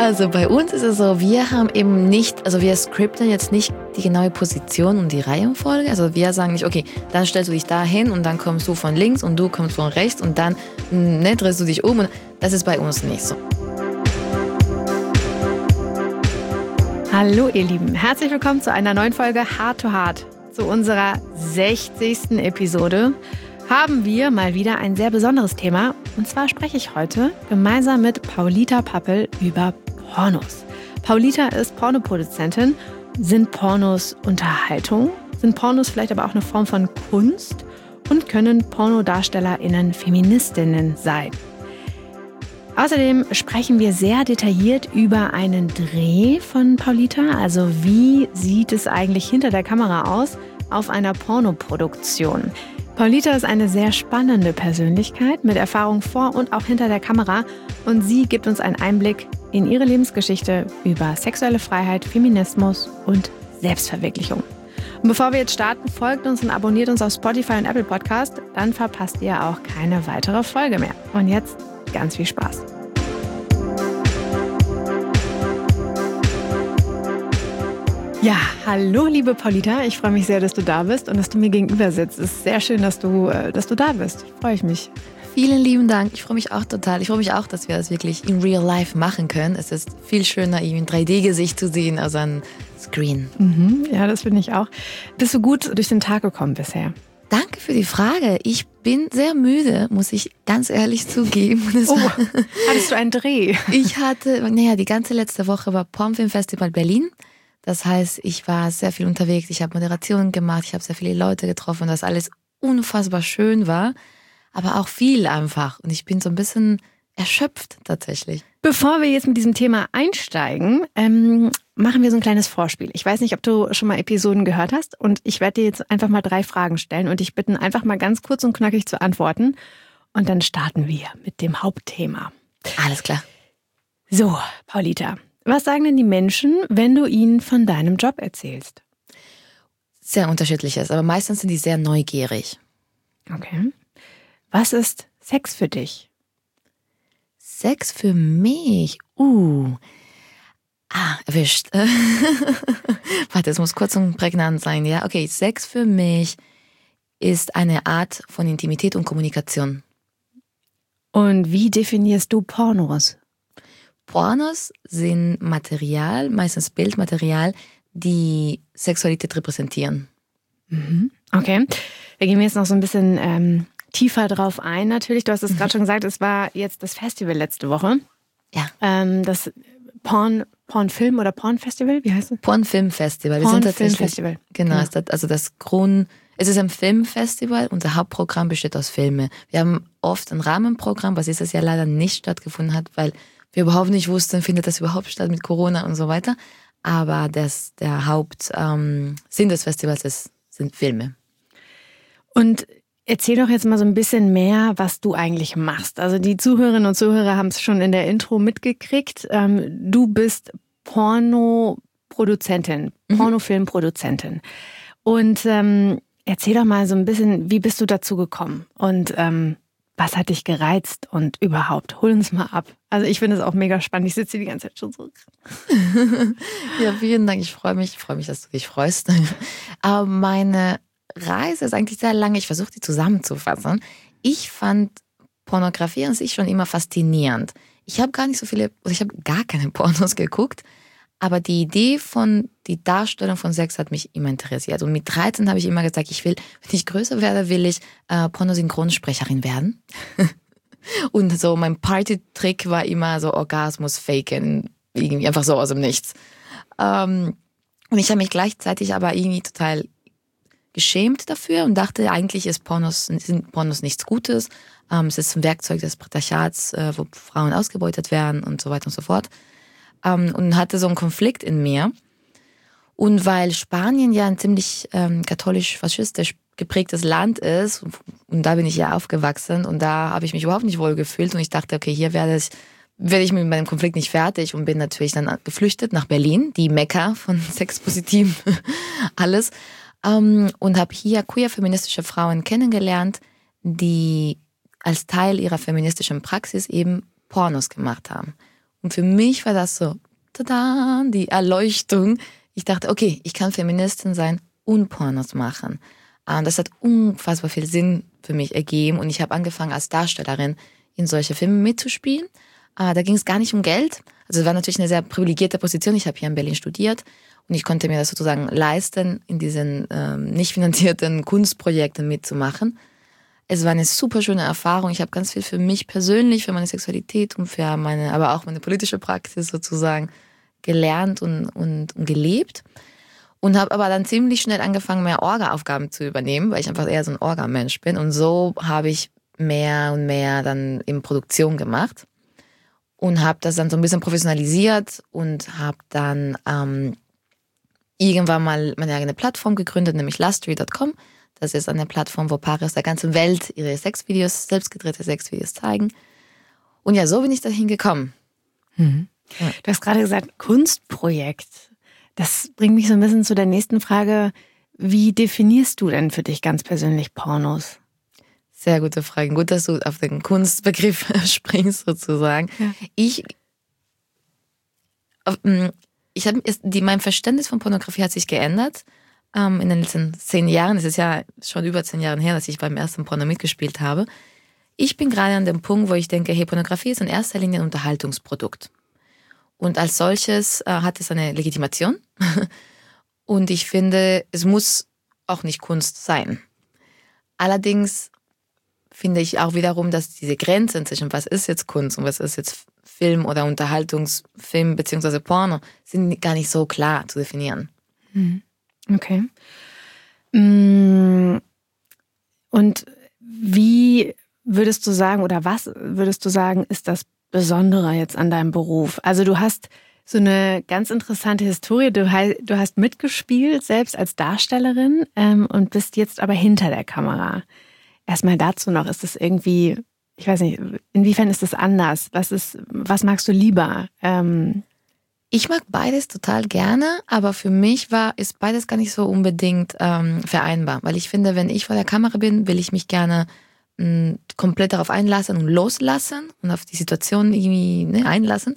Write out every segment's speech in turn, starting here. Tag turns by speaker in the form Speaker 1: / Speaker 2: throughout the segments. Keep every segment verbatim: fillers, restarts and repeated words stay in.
Speaker 1: Also bei uns ist es so, wir haben eben nicht, also wir scripten jetzt nicht die genaue Position und die Reihenfolge. Also wir sagen nicht, okay, dann stellst du dich da hin und dann kommst du von links und du kommst von rechts und dann ne, drehst du dich um. Und das ist bei uns nicht so.
Speaker 2: Hallo ihr Lieben, herzlich willkommen zu einer neuen Folge Heart to Heart. Zu unserer sechzigsten Episode haben wir mal wieder ein sehr besonderes Thema. Und zwar spreche ich heute gemeinsam mit Paulita Pappel über Pornos. Paulita ist Pornoproduzentin. Sind Pornos Unterhaltung? Sind Pornos vielleicht aber auch eine Form von Kunst? Und können PornodarstellerInnen Feministinnen sein? Außerdem sprechen wir sehr detailliert über einen Dreh von Paulita. Also wie sieht es eigentlich hinter der Kamera aus auf einer Pornoproduktion? Paulita ist eine sehr spannende Persönlichkeit mit Erfahrung vor und auch hinter der Kamera. Und sie gibt uns einen Einblick in ihre Lebensgeschichte über sexuelle Freiheit, Feminismus und Selbstverwirklichung. Und bevor wir jetzt starten, folgt uns und abonniert uns auf Spotify und Apple Podcast. Dann verpasst ihr auch keine weitere Folge mehr. Und jetzt ganz viel Spaß. Ja, hallo liebe Paulita, ich freue mich sehr, dass du da bist und dass du mir gegenüber sitzt. Es ist sehr schön, dass du, dass du da bist. Freue ich mich.
Speaker 1: Vielen lieben Dank. Ich freue mich auch total. Ich freue mich auch, dass wir das wirklich in real life machen können. Es ist viel schöner, ihn in drei D-Gesicht zu sehen als an Screen.
Speaker 2: Mhm, ja, das finde ich auch. Bist du gut durch den Tag gekommen bisher?
Speaker 1: Danke für die Frage. Ich bin sehr müde, muss ich ganz ehrlich zugeben.
Speaker 2: Oh, hattest du einen Dreh?
Speaker 1: Ich hatte, naja, die ganze letzte Woche war Pornfilmfestival Berlin. Das heißt, ich war sehr viel unterwegs, ich habe Moderationen gemacht, ich habe sehr viele Leute getroffen, dass alles unfassbar schön war, aber auch viel einfach. Und ich bin so ein bisschen erschöpft tatsächlich.
Speaker 2: Bevor wir jetzt mit diesem Thema einsteigen, ähm, machen wir so ein kleines Vorspiel. Ich weiß nicht, ob du schon mal Episoden gehört hast und ich werde dir jetzt einfach mal drei Fragen stellen und dich bitten, einfach mal ganz kurz und knackig zu antworten. Und dann starten wir mit dem Hauptthema.
Speaker 1: Alles klar.
Speaker 2: So, Paulita. Was sagen denn die Menschen, wenn du ihnen von deinem Job erzählst?
Speaker 1: Sehr unterschiedliches, aber meistens sind die sehr neugierig.
Speaker 2: Okay. Was ist Sex für dich?
Speaker 1: Sex für mich? Uh. Ah, erwischt. Warte, es muss kurz und prägnant sein, ja? Okay, Sex für mich ist eine Art von Intimität und Kommunikation.
Speaker 2: Und wie definierst du Pornos?
Speaker 1: Pornos sind Material, meistens Bildmaterial, die Sexualität repräsentieren.
Speaker 2: Mhm. Okay, wir gehen jetzt noch so ein bisschen ähm, tiefer drauf ein natürlich. Du hast es gerade schon gesagt, es war jetzt das Festival letzte Woche.
Speaker 1: Ja.
Speaker 2: Ähm, das Porn, Pornfilm oder Pornfestival, wie heißt es?
Speaker 1: Pornfilmfestival. Wir sind tatsächlich, Pornfilmfestival. Genau, genau. Ist also das Grund, es ist ein Filmfestival, unser Hauptprogramm besteht aus Filmen. Wir haben oft ein Rahmenprogramm, was dieses Jahr leider nicht stattgefunden hat, weil wir überhaupt nicht wussten, findet das überhaupt statt mit Corona und so weiter. Aber das, der Hauptsinn ähm, des Festivals ist, sind Filme.
Speaker 2: Und erzähl doch jetzt mal so ein bisschen mehr, was du eigentlich machst. Also die Zuhörerinnen und Zuhörer haben es schon in der Intro mitgekriegt. Ähm, du bist Pornoproduzentin, mhm. Pornofilmproduzentin. Und ähm, erzähl doch mal so ein bisschen, wie bist du dazu gekommen? Und ähm, was hat dich gereizt und überhaupt? Hol uns mal ab. Also ich finde es auch mega spannend. Ich sitze hier die ganze Zeit schon so.
Speaker 1: Ja, vielen Dank. Ich freue mich. Ich freue mich, dass du dich freust. Aber meine Reise ist eigentlich sehr lange. Ich versuche, die zusammenzufassen. Ich fand Pornografie an sich schon immer faszinierend. Ich habe gar nicht so viele, also ich habe gar keine Pornos geguckt. Aber die Idee von, die Darstellung von Sex hat mich immer interessiert. Und mit dreizehn habe ich immer gesagt, ich will, wenn ich größer werde, will ich äh, Pornosynchronsprecherin werden. Und so mein Party-Trick war immer so Orgasmus faken, irgendwie einfach so aus dem Nichts. Ähm, und ich habe mich gleichzeitig aber irgendwie total geschämt dafür und dachte, eigentlich ist Pornos, sind Pornos nichts Gutes. Ähm, es ist ein Werkzeug des Patriarchats, äh, wo Frauen ausgebeutet werden und so weiter und so fort. Um, und hatte so einen Konflikt in mir. Und weil Spanien ja ein ziemlich ähm, katholisch-faschistisch geprägtes Land ist, und da bin ich ja aufgewachsen und da habe ich mich überhaupt nicht wohl gefühlt und ich dachte, okay, hier werde ich, werde ich mit meinem Konflikt nicht fertig und bin natürlich dann geflüchtet nach Berlin, die Mekka von Sexpositiv, alles, um, und habe hier queer-feministische Frauen kennengelernt, die als Teil ihrer feministischen Praxis eben Pornos gemacht haben. Und für mich war das so, tada, die Erleuchtung. Ich dachte, okay, ich kann Feministin sein und Pornos machen. Und das hat unfassbar viel Sinn für mich ergeben. Und ich habe angefangen als Darstellerin in solche Filme mitzuspielen. Da ging es gar nicht um Geld. Also es war natürlich eine sehr privilegierte Position. Ich habe hier in Berlin studiert und ich konnte mir das sozusagen leisten, in diesen ähm, nicht finanzierten Kunstprojekten mitzumachen. Es war eine super schöne Erfahrung. Ich habe ganz viel für mich persönlich, für meine Sexualität und für meine, aber auch meine politische Praxis sozusagen gelernt und, und, und gelebt. Und habe aber dann ziemlich schnell angefangen, mehr Orga-Aufgaben zu übernehmen, weil ich einfach eher so ein Orga-Mensch bin. Und so habe ich mehr und mehr dann in Produktion gemacht und habe das dann so ein bisschen professionalisiert und habe dann ähm, irgendwann mal meine eigene Plattform gegründet, nämlich lustry punkt com. Das ist eine Plattform, wo Paare aus der ganzen Welt ihre Sexvideos, selbstgedrehte Sexvideos zeigen. Und ja, so bin ich dahin gekommen.
Speaker 2: Mhm. Ja. Du hast gerade gesagt, Kunstprojekt. Das bringt mich so ein bisschen zu der nächsten Frage. Wie definierst du denn für dich ganz persönlich Pornos?
Speaker 1: Sehr gute Frage. Gut, dass du auf den Kunstbegriff springst sozusagen. Ja. Ich, ich habe, die, mein Verständnis von Pornografie hat sich geändert. In den letzten zehn Jahren, es ist ja schon über zehn Jahre her, dass ich beim ersten Porno mitgespielt habe. Ich bin gerade an dem Punkt, wo ich denke, hey, Pornografie ist in erster Linie ein Unterhaltungsprodukt. Und als solches äh, hat es eine Legitimation. Und ich finde, es muss auch nicht Kunst sein. Allerdings finde ich auch wiederum, dass diese Grenzen zwischen was ist jetzt Kunst und was ist jetzt Film oder Unterhaltungsfilm bzw. Porno sind gar nicht so klar zu definieren.
Speaker 2: Mhm. Okay. Und wie würdest du sagen, oder was würdest du sagen, ist das Besondere jetzt an deinem Beruf? Also du hast so eine ganz interessante Historie. Du, du hast mitgespielt, selbst als Darstellerin, ähm, und bist jetzt aber hinter der Kamera. Erstmal dazu noch, ist das irgendwie, ich weiß nicht, inwiefern ist das anders? Was ist, was magst du lieber? Ähm,
Speaker 1: Ich mag beides total gerne, aber für mich war, ist beides gar nicht so unbedingt ähm, vereinbar. Weil ich finde, wenn ich vor der Kamera bin, will ich mich gerne mh, komplett darauf einlassen und loslassen und auf die Situation irgendwie ne, einlassen.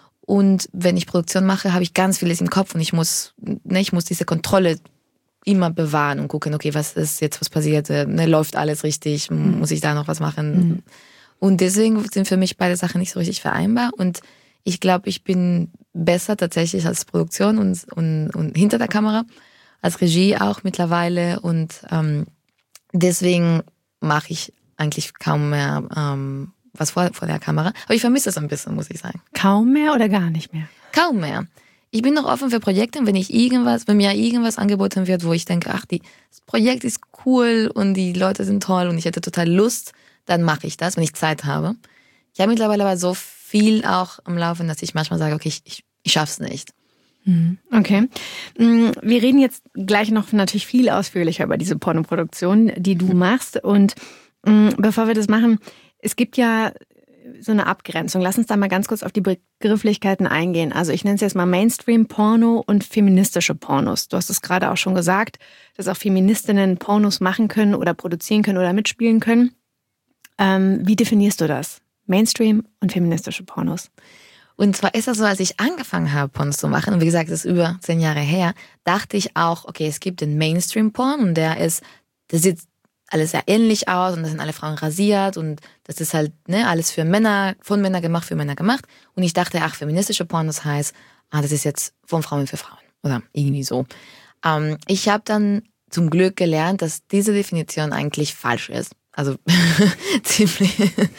Speaker 1: Und wenn ich Produktion mache, habe ich ganz vieles im Kopf und ich muss, ne, ich muss diese Kontrolle immer bewahren und gucken, okay, was ist jetzt, was passiert, ne, läuft alles richtig, mhm. muss ich da noch was machen? Mhm. Und deswegen sind für mich beide Sachen nicht so richtig vereinbar und ich glaube, ich bin besser tatsächlich als Produktion und, und, und hinter der Kamera, als Regie auch mittlerweile. Und ähm, deswegen mache ich eigentlich kaum mehr ähm, was vor, vor der Kamera. Aber ich vermisse es ein bisschen, muss ich sagen.
Speaker 2: Kaum mehr oder gar nicht mehr?
Speaker 1: Kaum mehr. Ich bin noch offen für Projekte, wenn ich irgendwas, wenn mir irgendwas angeboten wird, wo ich denke, ach, die, das Projekt ist cool und die Leute sind toll und ich hätte total Lust, dann mache ich das, wenn ich Zeit habe. Ich habe mittlerweile aber so viel auch am Laufen, dass ich manchmal sage, okay, ich, ich, ich schaff's nicht.
Speaker 2: Okay. Wir reden jetzt gleich noch natürlich viel ausführlicher über diese Pornoproduktion, die du machst. Und bevor wir das machen, es gibt ja so eine Abgrenzung. Lass uns da mal ganz kurz auf die Begrifflichkeiten eingehen. Also ich nenne es jetzt mal Mainstream-Porno und feministische Pornos. Du hast es gerade auch schon gesagt, dass auch Feministinnen Pornos machen können oder produzieren können oder mitspielen können. Ähm, wie definierst du das? Mainstream und feministische Pornos.
Speaker 1: Und zwar ist das so, als ich angefangen habe, Pornos zu machen, und wie gesagt, das ist über zehn Jahre her, dachte ich auch, okay, es gibt den Mainstream-Porn und der ist, der sieht alles sehr ähnlich aus und da sind alle Frauen rasiert und das ist halt ne, alles für Männer, von Männern gemacht, für Männer gemacht. Und ich dachte, ach, feministische Pornos heißt, ah, das ist jetzt von Frauen für Frauen oder irgendwie so. Ähm, ich habe dann zum Glück gelernt, dass diese Definition eigentlich falsch ist. Also ziemlich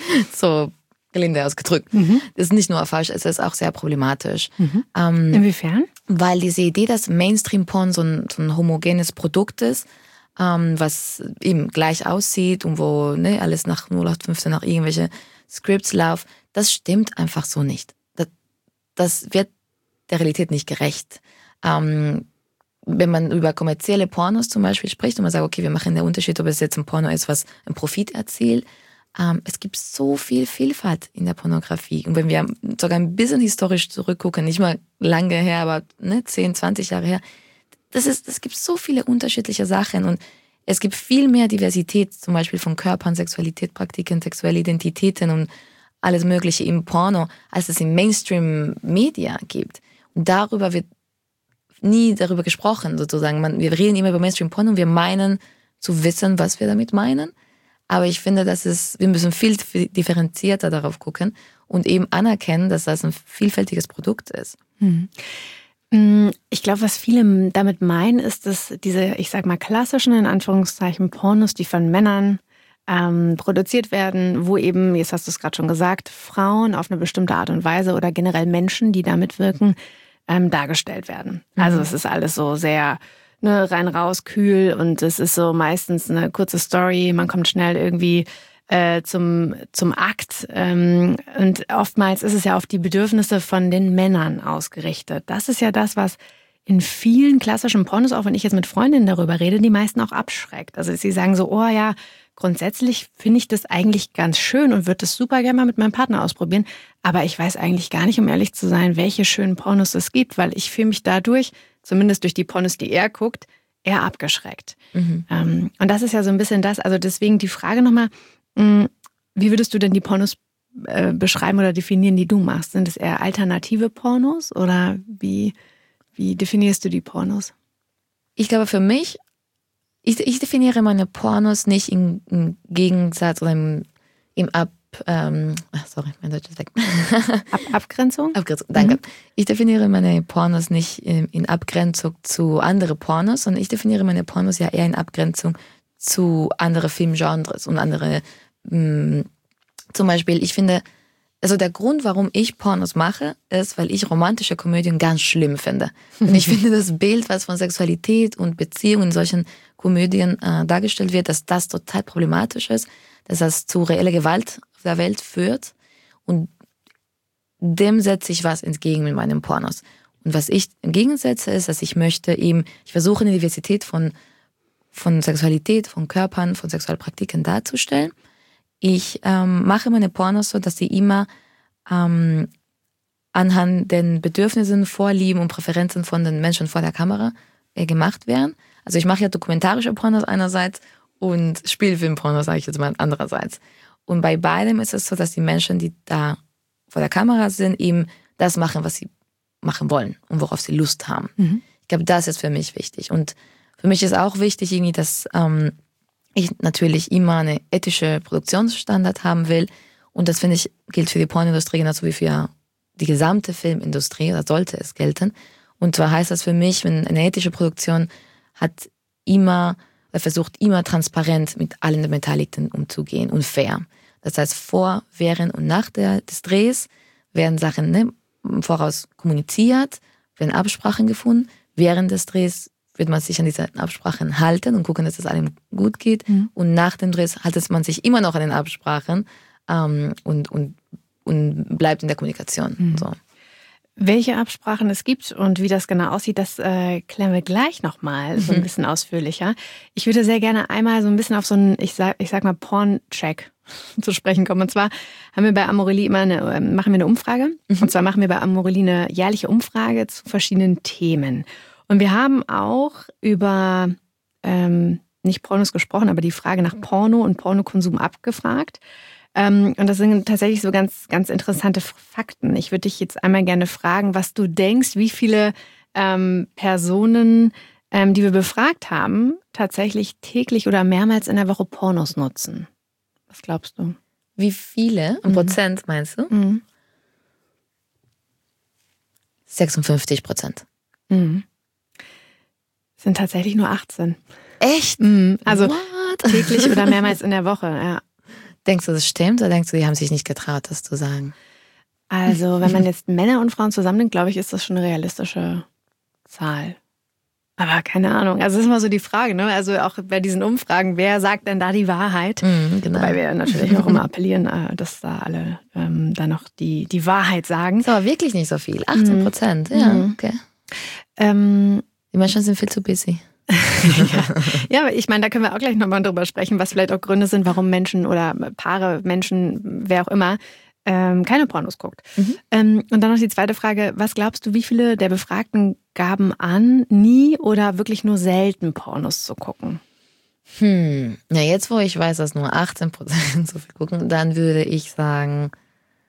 Speaker 1: so gelinde ausgedrückt. Mhm. Das ist nicht nur falsch, es ist auch sehr problematisch.
Speaker 2: Mhm. Ähm, Inwiefern?
Speaker 1: Weil diese Idee, dass Mainstream-Porn so ein, so ein homogenes Produkt ist, ähm, was eben gleich aussieht und wo ne, alles nach null acht fünfzehn nach irgendwelche Scripts läuft, das stimmt einfach so nicht. Das, das wird der Realität nicht gerecht. Ähm, wenn man über kommerzielle Pornos zum Beispiel spricht und man sagt, okay, wir machen den Unterschied, ob es jetzt ein Porno ist, was einen Profit erzielt. Ähm, es gibt so viel Vielfalt in der Pornografie. Und wenn wir sogar ein bisschen historisch zurückgucken, nicht mal lange her, aber ne, zehn, zwanzig Jahre her, das ist, es gibt so viele unterschiedliche Sachen und es gibt viel mehr Diversität, zum Beispiel von Körpern, Sexualität, Praktiken, sexuelle Identitäten und alles Mögliche im Porno, als es im Mainstream-Media gibt. Und darüber wird nie darüber gesprochen, sozusagen. Man, wir reden immer über Mainstream-Porno und wir meinen zu wissen, was wir damit meinen. Aber ich finde, dass es, wir müssen viel differenzierter darauf gucken und eben anerkennen, dass das ein vielfältiges Produkt ist.
Speaker 2: Hm. Ich glaube, was viele damit meinen, ist, dass diese, ich sag mal, klassischen, in Anführungszeichen, Pornos, die von Männern ähm, produziert werden, wo eben, jetzt hast du es gerade schon gesagt, Frauen auf eine bestimmte Art und Weise oder generell Menschen, die da mitwirken, ähm, dargestellt werden. Mhm. Also es ist alles so sehr ne, rein raus, kühl und es ist so meistens eine kurze Story, man kommt schnell irgendwie äh, zum, zum Akt ähm, und oftmals ist es ja auf die Bedürfnisse von den Männern ausgerichtet. Das ist ja das, was in vielen klassischen Pornos, auch wenn ich jetzt mit Freundinnen darüber rede, die meisten auch abschreckt. Also sie sagen so, oh ja, grundsätzlich finde ich das eigentlich ganz schön und würde das super gerne mal mit meinem Partner ausprobieren. Aber ich weiß eigentlich gar nicht, um ehrlich zu sein, welche schönen Pornos es gibt, weil ich fühle mich dadurch, zumindest durch die Pornos, die er guckt, eher abgeschreckt. Mhm. Ähm, und das ist ja so ein bisschen das, also deswegen die Frage nochmal, mh, wie würdest du denn die Pornos äh, beschreiben oder definieren, die du machst? Sind es eher alternative Pornos oder wie, wie definierst du die Pornos?
Speaker 1: Ich glaube für mich, Ich, ich definiere meine Pornos nicht im, im Gegensatz oder im, im Ab... Ähm, sorry, mein Deutsch ist weg.
Speaker 2: Ab, Abgrenzung?
Speaker 1: Abgrenzung, danke.
Speaker 2: Mhm.
Speaker 1: Ich definiere meine Pornos nicht in, in Abgrenzung zu anderen Pornos, sondern ich definiere meine Pornos ja eher in Abgrenzung zu anderen Filmgenres und andere... Mh, zum Beispiel, ich finde... Also der Grund, warum ich Pornos mache, ist, weil ich romantische Komödien ganz schlimm finde. Und ich finde das Bild, was von Sexualität und Beziehungen in solchen Komödien äh, dargestellt wird, dass das total problematisch ist, dass das zu reeller Gewalt auf der Welt führt. Und dem setze ich was entgegen mit meinen Pornos. Und was ich entgegensetze, ist, dass ich möchte eben, ich versuche eine Diversität von, von Sexualität, von Körpern, von Sexualpraktiken darzustellen. Ich ähm, mache meine Pornos so, dass sie immer ähm, anhand den Bedürfnissen, Vorlieben und Präferenzen von den Menschen vor der Kamera äh, gemacht werden. Also ich mache ja dokumentarische Pornos einerseits und Spielfilmpornos, sage ich jetzt mal, andererseits. Und bei beidem ist es so, dass die Menschen, die da vor der Kamera sind, eben das machen, was sie machen wollen und worauf sie Lust haben. Mhm. Ich glaube, das ist für mich wichtig. Und für mich ist auch wichtig, irgendwie, dass... Ähm, ich natürlich immer eine ethische Produktionsstandard haben will. Und das, finde ich, gilt für die Pornindustrie genauso wie für die gesamte Filmindustrie, oder sollte es gelten. Und zwar heißt das für mich, wenn eine ethische Produktion hat immer, oder versucht immer transparent mit allen Beteiligten umzugehen und fair. Das heißt, vor, während und nach der, des Drehs werden Sachen ne, im Voraus kommuniziert, werden Absprachen gefunden. Während des Drehs wird man sich an diese Absprachen halten und gucken, dass es allen gut geht. Mhm. Und nach dem Dreh haltet man sich immer noch an den Absprachen ähm, und, und, und bleibt in der Kommunikation. Mhm. So.
Speaker 2: Welche Absprachen es gibt und wie das genau aussieht, das äh, klären wir gleich nochmal so ein bisschen ausführlicher. Ich würde sehr gerne einmal so ein bisschen auf so einen, ich sag, ich sag mal, Porn-Check zu sprechen kommen. Und zwar haben wir bei Amorelie immer eine, machen wir eine Umfrage. Mhm. Und zwar machen wir bei Amorelie eine jährliche Umfrage zu verschiedenen Themen. Und wir haben auch über, ähm, nicht Pornos gesprochen, aber die Frage nach Porno und Pornokonsum abgefragt. Ähm, und das sind tatsächlich so ganz, ganz interessante Fakten. Ich würde dich jetzt einmal gerne fragen, was du denkst, wie viele ähm, Personen, ähm, die wir befragt haben, tatsächlich täglich oder mehrmals in der Woche Pornos nutzen. Was glaubst du?
Speaker 1: Wie viele? Im mhm. Prozent meinst du?
Speaker 2: Mhm.
Speaker 1: sechsundfünfzig Prozent.
Speaker 2: Mhm. Sind tatsächlich nur achtzehn.
Speaker 1: Echt?
Speaker 2: Mhm. Also
Speaker 1: What?
Speaker 2: täglich oder mehrmals in der Woche, ja.
Speaker 1: Denkst du, das stimmt oder denkst du, die haben sich nicht getraut, das zu sagen?
Speaker 2: Also, wenn man jetzt Männer und Frauen zusammennimmt, glaube ich, ist das schon eine realistische Zahl. Aber keine Ahnung. Also, das ist immer so die Frage, ne? Also, auch bei diesen Umfragen, wer sagt denn da die Wahrheit?
Speaker 1: Mhm, genau.
Speaker 2: Wobei wir natürlich auch immer appellieren, dass da alle ähm, da noch die, die Wahrheit sagen.
Speaker 1: Das ist aber wirklich nicht so viel. achtzehn Prozent, mhm. ja, okay.
Speaker 2: Ähm,
Speaker 1: die Menschen sind viel zu busy.
Speaker 2: ja. ja, aber ich meine, da können wir auch gleich nochmal drüber sprechen, was vielleicht auch Gründe sind, warum Menschen oder Paare, Menschen, wer auch immer, ähm, keine Pornos guckt. Mhm. Ähm, und dann noch die zweite Frage, was glaubst du, wie viele der Befragten gaben an, nie oder wirklich nur selten Pornos zu gucken?
Speaker 1: Hm, ja, jetzt wo ich weiß, dass nur achtzehn Prozent so viel gucken, dann würde ich sagen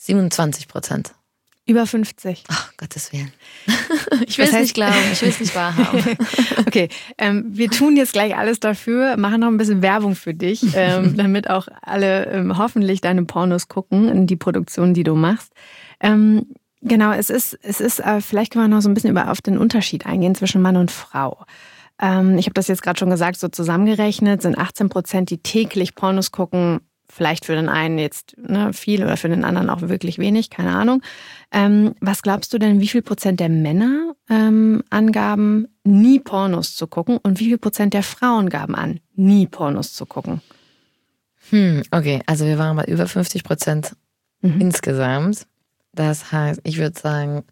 Speaker 1: siebenundzwanzig Prozent.
Speaker 2: Über fünfzig.
Speaker 1: Ach, Gottes Willen. Ich will
Speaker 2: Das
Speaker 1: es
Speaker 2: heißt-
Speaker 1: nicht glauben, ich will es nicht wahrhaben.
Speaker 2: Okay, ähm, wir tun jetzt gleich alles dafür, machen noch ein bisschen Werbung für dich, ähm, damit auch alle ähm, hoffentlich deine Pornos gucken, in die Produktion, die du machst. Ähm, genau, es ist, es ist, äh, vielleicht können wir noch so ein bisschen über auf den Unterschied eingehen zwischen Mann und Frau. Ähm, ich habe das jetzt gerade schon gesagt, so zusammengerechnet sind achtzehn Prozent, die täglich Pornos gucken. Vielleicht für den einen jetzt ne, viel oder für den anderen auch wirklich wenig, keine Ahnung. Ähm, was glaubst du denn, wie viel Prozent der Männer ähm, angaben, nie Pornos zu gucken und wie viel Prozent der Frauen gaben an, nie Pornos zu gucken?
Speaker 1: Hm, okay, also wir waren bei über fünfzig Prozent
Speaker 2: Mhm.
Speaker 1: insgesamt. Das heißt, ich würde sagen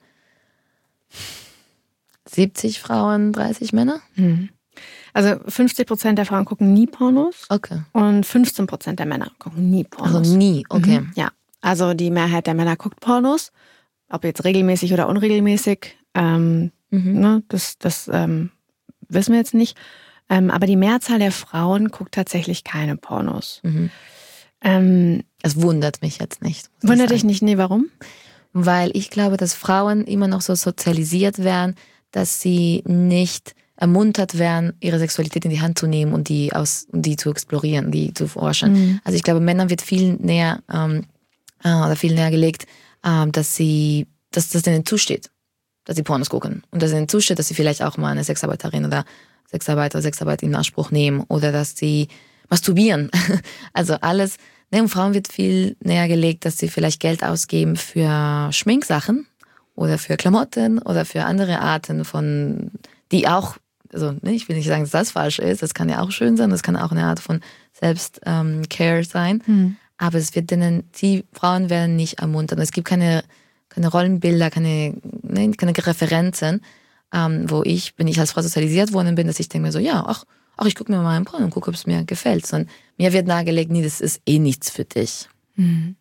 Speaker 1: siebzig Frauen, dreißig Männer.
Speaker 2: Mhm. Also fünfzig Prozent der Frauen gucken nie Pornos
Speaker 1: Okay.
Speaker 2: und fünfzehn Prozent der Männer gucken nie Pornos.
Speaker 1: Also nie, okay.
Speaker 2: Mhm. Ja, also die Mehrheit der Männer guckt Pornos, ob jetzt regelmäßig oder unregelmäßig. Ähm,
Speaker 1: Mhm.
Speaker 2: Ne, das das ähm, wissen wir jetzt nicht. Ähm, aber die Mehrzahl der Frauen guckt tatsächlich keine Pornos.
Speaker 1: Mhm.
Speaker 2: Ähm,
Speaker 1: Das wundert mich jetzt nicht. muss ich
Speaker 2: wundert dich
Speaker 1: sagen.
Speaker 2: nicht? Nee, warum?
Speaker 1: Weil ich glaube, dass Frauen immer noch so sozialisiert werden, dass sie nicht ermuntert werden, ihre Sexualität in die Hand zu nehmen und die aus, und die zu explorieren, die zu forschen.
Speaker 2: Mhm.
Speaker 1: Also ich glaube, Männern wird viel näher ähm, äh, oder viel näher gelegt, ähm, dass sie, dass das denen zusteht, dass sie Pornos gucken und dass ihnen zusteht, dass sie vielleicht auch mal eine Sexarbeiterin oder Sexarbeiter oder Sexarbeit in Anspruch nehmen oder dass sie masturbieren. Also alles. Ne, und Frauen wird viel näher gelegt, dass sie vielleicht Geld ausgeben für Schminksachen oder für Klamotten oder für andere Arten von, die auch, also ne, ich will nicht sagen, dass das falsch ist, das kann ja auch schön sein, das kann auch eine Art von Selbst-Care sein,
Speaker 2: Mhm.
Speaker 1: aber es wird denen, die Frauen werden nicht ermuntert. Es gibt keine, keine Rollenbilder, keine, ne, keine Referenzen, ähm, wo ich, wenn ich als Frau sozialisiert worden bin, dass ich denke mir so, ja, ach, ach ich gucke mir mal ein Porno und gucke, ob es mir gefällt. Sondern mir wird nahegelegt, nee, das ist eh nichts für dich.
Speaker 2: Mhm.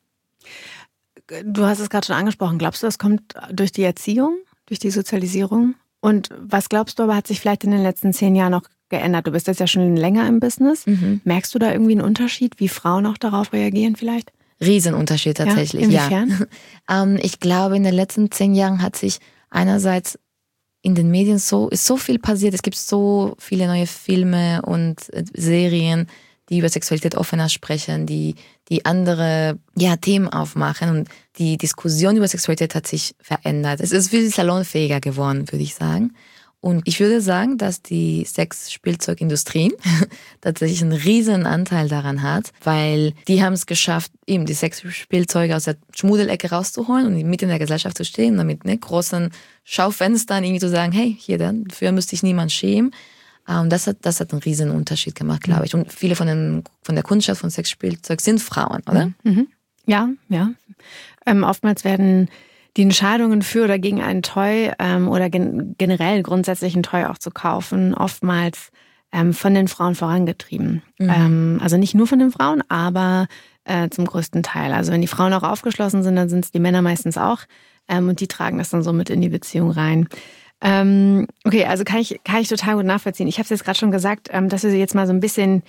Speaker 2: Du hast es gerade schon angesprochen. Glaubst du, das kommt durch die Erziehung, durch die Sozialisierung? Und was glaubst du aber, hat sich vielleicht in den letzten zehn Jahren noch geändert? Du bist jetzt ja schon länger im Business.
Speaker 1: Mhm.
Speaker 2: Merkst du da irgendwie einen Unterschied, wie Frauen auch darauf reagieren vielleicht?
Speaker 1: Riesenunterschied tatsächlich,
Speaker 2: Ja, inwiefern?
Speaker 1: ja. ähm, ich glaube, in den letzten zehn Jahren hat sich einerseits in den Medien so, ist so viel passiert. Es gibt so viele neue Filme und äh, Serien, die über Sexualität offener sprechen, die, die andere ja, Themen aufmachen und die Diskussion über Sexualität hat sich verändert. Es ist viel salonfähiger geworden, würde ich sagen. Und ich würde sagen, dass die Sexspielzeugindustrie tatsächlich einen riesen Anteil daran hat, weil die haben es geschafft, eben die Sexspielzeuge aus der Schmuddelecke rauszuholen und mit in der Gesellschaft zu stehen, damit mit ne, großen Schaufenstern irgendwie zu sagen, hey, hier, dafür müsste sich niemand schämen. Und das hat, das hat einen riesen Unterschied gemacht, glaube ich. Und viele von, den, von der Kundschaft von Sexspielzeug sind Frauen, oder?
Speaker 2: Mhm. Ja, ja. Ähm, oftmals werden die Entscheidungen für oder gegen einen Toy ähm, oder gen- generell grundsätzlich ein Toy auch zu kaufen, oftmals ähm, von den Frauen vorangetrieben.
Speaker 1: Mhm.
Speaker 2: Ähm, also nicht nur von den Frauen, aber äh, zum größten Teil. Also wenn die Frauen auch aufgeschlossen sind, dann sind es die Männer meistens auch ähm, und die tragen das dann so mit in die Beziehung rein. Ähm, okay, also kann ich, kann ich total gut nachvollziehen. Ich habe es jetzt gerade schon gesagt, ähm, dass wir jetzt mal so ein bisschen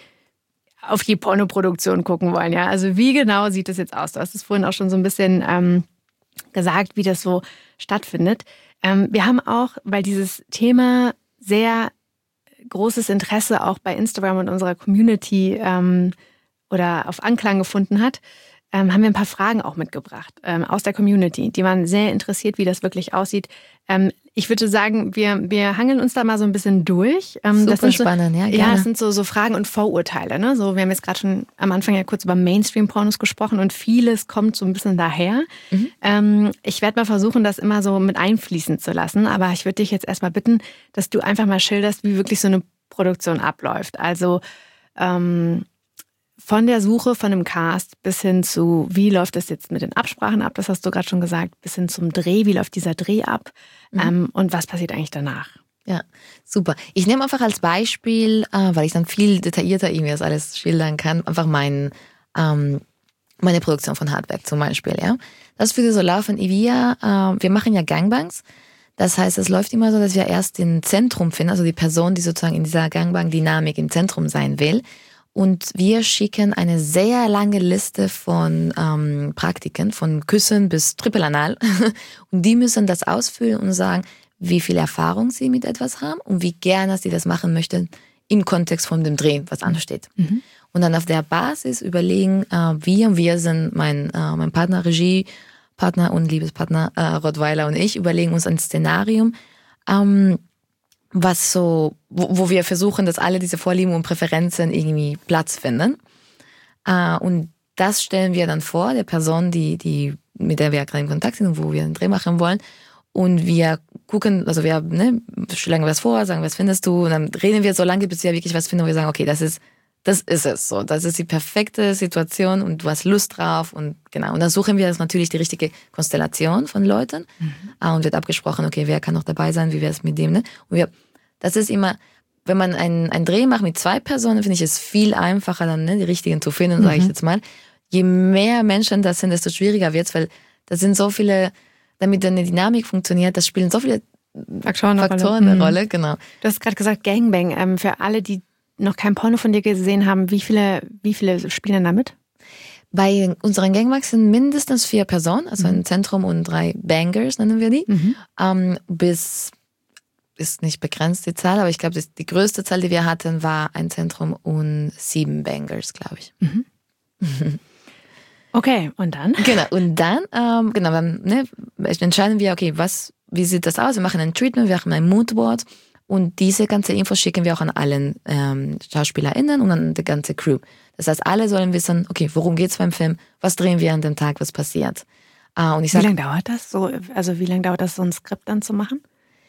Speaker 2: auf die Pornoproduktion gucken wollen. Ja, also wie genau sieht das jetzt aus? Du hast es vorhin auch schon so ein bisschen ähm, gesagt, wie das so stattfindet. Ähm, wir haben auch, weil dieses Thema sehr großes Interesse auch bei Instagram und unserer Community ähm, oder auf Anklang gefunden hat, ähm, haben wir ein paar Fragen auch mitgebracht ähm, aus der Community. Die waren sehr interessiert, wie das wirklich aussieht. Ähm, ich würde sagen, wir, wir hangeln uns da mal so ein bisschen durch. Ähm,
Speaker 1: Super
Speaker 2: das sind so,
Speaker 1: spannend, ja,
Speaker 2: Ja,
Speaker 1: gerne.
Speaker 2: das sind so, so Fragen und Vorurteile. Ne? So, wir haben jetzt gerade schon am Anfang ja kurz über Mainstream-Pornos gesprochen und vieles kommt so ein bisschen daher.
Speaker 1: Mhm.
Speaker 2: Ähm, ich werde mal versuchen, das immer so mit einfließen zu lassen, aber ich würde dich jetzt erstmal bitten, dass du einfach mal schilderst, wie wirklich so eine Produktion abläuft. Also ähm, von der Suche von einem Cast bis hin zu, wie läuft das jetzt mit den Absprachen ab, das hast du gerade schon gesagt, bis hin zum Dreh, wie läuft dieser Dreh ab
Speaker 1: Mhm.
Speaker 2: ähm, und was passiert eigentlich danach?
Speaker 1: Ja, super. Ich nehme einfach als Beispiel, äh, weil ich dann viel detaillierter irgendwie das alles schildern kann, einfach mein, ähm, meine Produktion von Hardwerk zum Beispiel. Ja, das würde so laufen. Wir, äh, wir machen ja Gangbangs. Das heißt, es läuft immer so, dass wir erst den Zentrum finden, also die Person, die sozusagen in dieser Gangbang-Dynamik im Zentrum sein will. Und wir schicken eine sehr lange Liste von ähm, Praktiken, von Küssen bis Triple Anal. Und die müssen das ausfüllen und sagen, wie viel Erfahrung sie mit etwas haben und wie gerne sie das machen möchten im Kontext von dem Dreh, was ansteht. Mhm. Und dann auf der Basis überlegen äh, wir, wir sind mein, äh, mein Partner, Regiepartner und Liebespartner äh, Rottweiler und ich, überlegen uns ein Szenarium, ähm, was so, wo, wo wir versuchen, dass alle diese Vorlieben und Präferenzen irgendwie Platz finden. Äh, und das stellen wir dann vor, der Person, die, die, mit der wir gerade in Kontakt sind und wo wir einen Dreh machen wollen. Und wir gucken, also wir ne, schlagen was vor, sagen, was findest du? Und dann reden wir so lange, bis wir wirklich was finden, wo wir sagen, okay, das ist, das ist es so. Das ist die perfekte Situation und du hast Lust drauf. Und genau. Und dann suchen wir jetzt natürlich die richtige Konstellation von Leuten. Mhm. Und wird abgesprochen, okay, wer kann noch dabei sein, wie wäre es mit dem, ne? Und wir, das ist immer, wenn man einen, einen Dreh macht mit zwei Personen, finde ich es viel einfacher, dann ne, die richtigen zu finden, mhm. sage ich jetzt mal. Je mehr Menschen das sind, desto schwieriger wird es, weil das sind so viele, damit eine Dynamik funktioniert, das spielen so viele Faktoren, Faktoren eine Rolle. Genau.
Speaker 2: Du hast gerade gesagt Gangbang. Ähm, für alle, die noch kein Porno von dir gesehen haben, wie viele, wie viele spielen da mit?
Speaker 1: Bei unseren Gangbangs sind mindestens vier Personen, also mhm. ein Zentrum und drei Bangers nennen wir die. Mhm. Ähm, bis, ist nicht begrenzt die Zahl, aber ich glaube, die größte Zahl, die wir hatten, war ein Zentrum und sieben Bangers, glaube ich. Mhm.
Speaker 2: Okay, und dann?
Speaker 1: Genau, und dann, ähm, genau, dann ne, entscheiden wir, okay, was, wie sieht das aus? Wir machen ein Treatment, wir machen ein Moodboard und diese ganze Infos schicken wir auch an allen ähm, SchauspielerInnen und an die ganze Crew. Das heißt, alle sollen wissen, okay, worum geht's beim Film? Was drehen wir an dem Tag? Was passiert? Äh, und ich sag,
Speaker 2: wie lange dauert das? So, also wie lange dauert das, so ein Skript dann zu machen?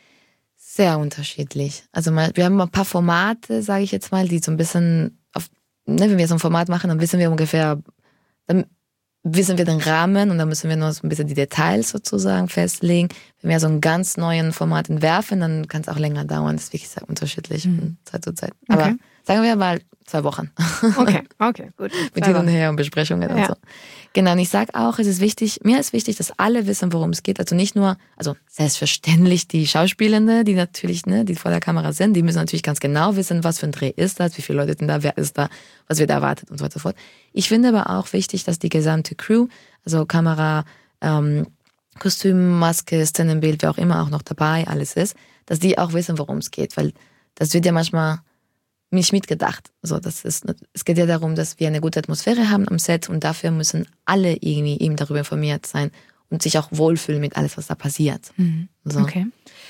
Speaker 1: Sehr unterschiedlich. Also mal, wir haben ein paar Formate, sage ich jetzt mal, die so ein bisschen, auf, ne, wenn wir so ein Format machen, dann wissen wir ungefähr, dann wissen wir den Rahmen und dann müssen wir nur so ein bisschen die Details sozusagen festlegen. Wenn wir so ein ganz neues Format entwerfen, dann kann es auch länger dauern. Das ist wirklich sehr unterschiedlich mhm. von Zeit zu Zeit. Aber okay. sagen wir mal zwei Wochen.
Speaker 2: Okay, okay, gut.
Speaker 1: Mit hin und her und Besprechungen
Speaker 2: ja.
Speaker 1: und so. Genau, und ich sage auch, es ist wichtig, mir ist wichtig, dass alle wissen, worum es geht. Also nicht nur, also selbstverständlich die Schauspielende, die natürlich, ne, die vor der Kamera sind, die müssen natürlich ganz genau wissen, was für ein Dreh ist das, wie viele Leute sind da, wer ist da, was wird erwartet und so weiter und so fort. Ich finde aber auch wichtig, dass die gesamte Crew, also Kamera, ähm, Kostüm, Maske, Szenenbild, wer auch immer auch noch dabei alles ist, dass die auch wissen, worum es geht, weil das wird ja manchmal nicht mitgedacht. Also das ist, es geht ja darum, dass wir eine gute Atmosphäre haben am Set und dafür müssen alle irgendwie eben darüber informiert sein und sich auch wohlfühlen mit alles, was da passiert.
Speaker 2: Mhm. So. Okay.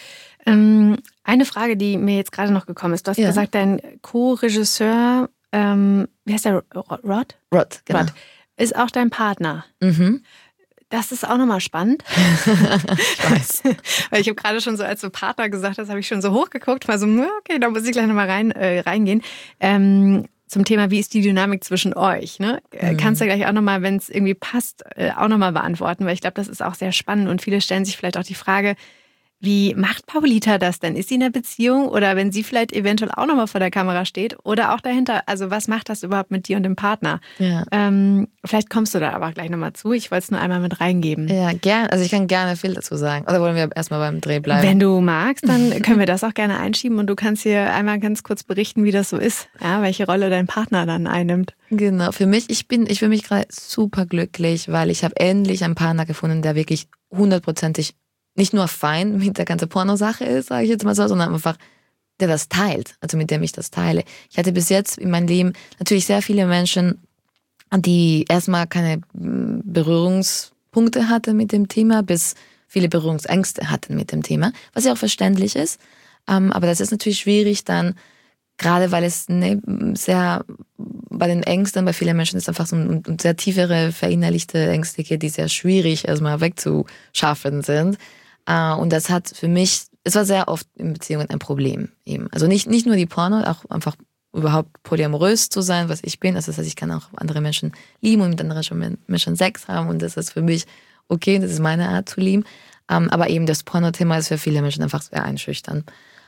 Speaker 2: Ähm, eine Frage, die mir jetzt gerade noch gekommen ist. Du hast ja. gesagt, dein Co-Regisseur, ähm, wie heißt der, Rod?
Speaker 1: Rod, genau. Rod,
Speaker 2: ist auch dein Partner.
Speaker 1: Mhm.
Speaker 2: Das ist auch nochmal spannend.
Speaker 1: Ich weiß.
Speaker 2: Weil ich habe gerade schon so, als du Partner gesagt hast, habe ich schon so hochgeguckt, mal so, okay, da muss ich gleich nochmal rein, äh, reingehen. Ähm, zum Thema, wie ist die Dynamik zwischen euch? Ne? Mhm. Kannst du gleich auch nochmal, wenn es irgendwie passt, äh, auch nochmal beantworten, weil ich glaube, das ist auch sehr spannend und viele stellen sich vielleicht auch die Frage, wie macht Paulita das denn? Ist sie in einer Beziehung oder wenn sie vielleicht eventuell auch nochmal vor der Kamera steht oder auch dahinter, also was macht das überhaupt mit dir und dem Partner?
Speaker 1: Ja.
Speaker 2: Ähm, vielleicht kommst du da aber gleich nochmal zu. Ich wollte es nur einmal mit reingeben.
Speaker 1: Ja, gerne. Also ich kann gerne viel dazu sagen. Oder wollen wir erstmal beim Dreh bleiben?
Speaker 2: Wenn du magst, dann können wir das auch gerne einschieben und du kannst hier einmal ganz kurz berichten, wie das so ist, ja, welche Rolle dein Partner dann einnimmt.
Speaker 1: Genau, für mich, ich bin, ich fühle mich gerade super glücklich, weil ich habe endlich einen Partner gefunden, der wirklich hundertprozentig nicht nur fein mit der ganzen Pornosache ist, sage ich jetzt mal so, sondern einfach, der das teilt, also mit dem ich das teile. Ich hatte bis jetzt in meinem Leben natürlich sehr viele Menschen, die erstmal keine Berührungspunkte hatten mit dem Thema, bis viele Berührungsängste hatten mit dem Thema, was ja auch verständlich ist. Aber das ist natürlich schwierig dann, gerade weil es ne, sehr, bei den Ängsten, bei vielen Menschen ist einfach so ein, ein sehr tiefere, verinnerlichte Ängste, die sehr schwierig erstmal wegzuschaffen sind. Und das hat für mich, es war sehr oft in Beziehungen ein Problem eben. Also nicht, nicht nur die Porno, auch einfach überhaupt polyamorös zu sein, was ich bin. Das heißt, ich kann auch andere Menschen lieben und mit anderen Menschen Sex haben und das ist für mich okay, das ist meine Art zu lieben. Aber eben das Porno-Thema ist für viele Menschen einfach sehr einschüchternd.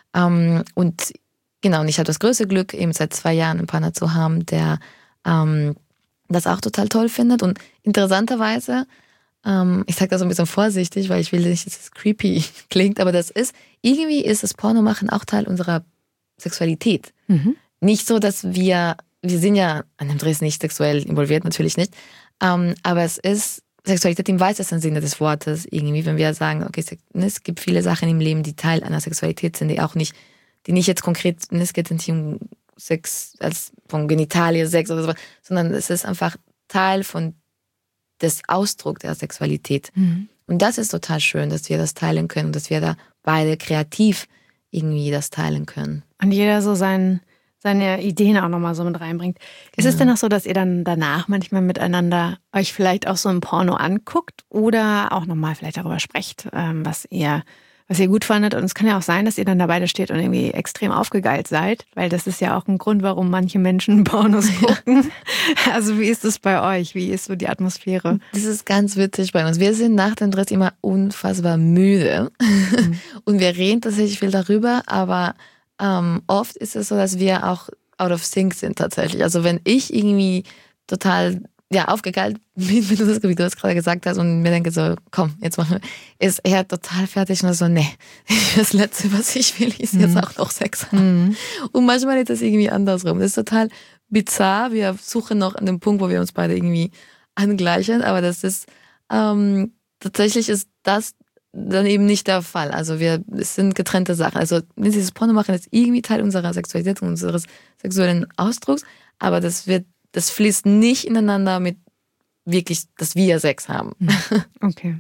Speaker 1: Und genau, und ich habe das größte Glück, eben seit zwei Jahren einen Partner zu haben, der ähm, das auch total toll findet. Und interessanterweise, ähm, ich sage das so ein bisschen vorsichtig, weil ich will nicht, dass es creepy klingt, aber das ist, irgendwie ist das Pornomachen auch Teil unserer Sexualität. Mhm. Nicht so, dass wir wir sind ja an dem Dreh nicht sexuell involviert, natürlich nicht. Ähm, aber es ist Sexualität im weitesten Sinne des Wortes irgendwie, wenn wir sagen, okay, es gibt viele Sachen im Leben, die Teil einer Sexualität sind, die auch nicht, die nicht jetzt konkret, es geht nicht um Sex als von Genitalie, Sex oder so, sondern es ist einfach Teil von des Ausdrucks der Sexualität. Mhm. Und das ist total schön, dass wir das teilen können, dass wir da beide kreativ irgendwie das teilen können.
Speaker 2: Und jeder so sein, seine Ideen auch nochmal so mit reinbringt. Ist genau. es denn auch so, dass ihr dann danach manchmal miteinander euch vielleicht auch so ein Porno anguckt oder auch nochmal vielleicht darüber sprecht, was ihr was ihr gut fandet? Und es kann ja auch sein, dass ihr dann da beide steht und irgendwie extrem aufgegeilt seid, weil das ist ja auch ein Grund, warum manche Menschen Pornos gucken. Ja. Also wie ist es bei euch? Wie ist so die Atmosphäre?
Speaker 1: Das ist ganz witzig bei uns. Wir sind nach dem Dreh immer unfassbar müde mhm. und wir reden tatsächlich viel darüber, aber ähm, oft ist es so, dass wir auch out of sync sind tatsächlich. Also wenn ich irgendwie total ja, aufgegeilt, wie du das, wie du das gerade gesagt hast und mir denke so, komm, jetzt machen wir, ist er total fertig und so, nee, das Letzte, was ich will, ist jetzt auch noch Sex haben. Mhm. Und manchmal ist das irgendwie andersrum. Das ist total bizarr. Wir suchen noch an dem Punkt, wo wir uns beide irgendwie angleichen, aber das ist, ähm, tatsächlich ist das dann eben nicht der Fall. Also wir, es sind getrennte Sachen. Also dieses Porno machen ist irgendwie Teil unserer Sexualität, unseres sexuellen Ausdrucks, aber das wird Das fließt nicht ineinander mit wirklich, dass wir Sex haben.
Speaker 2: Okay.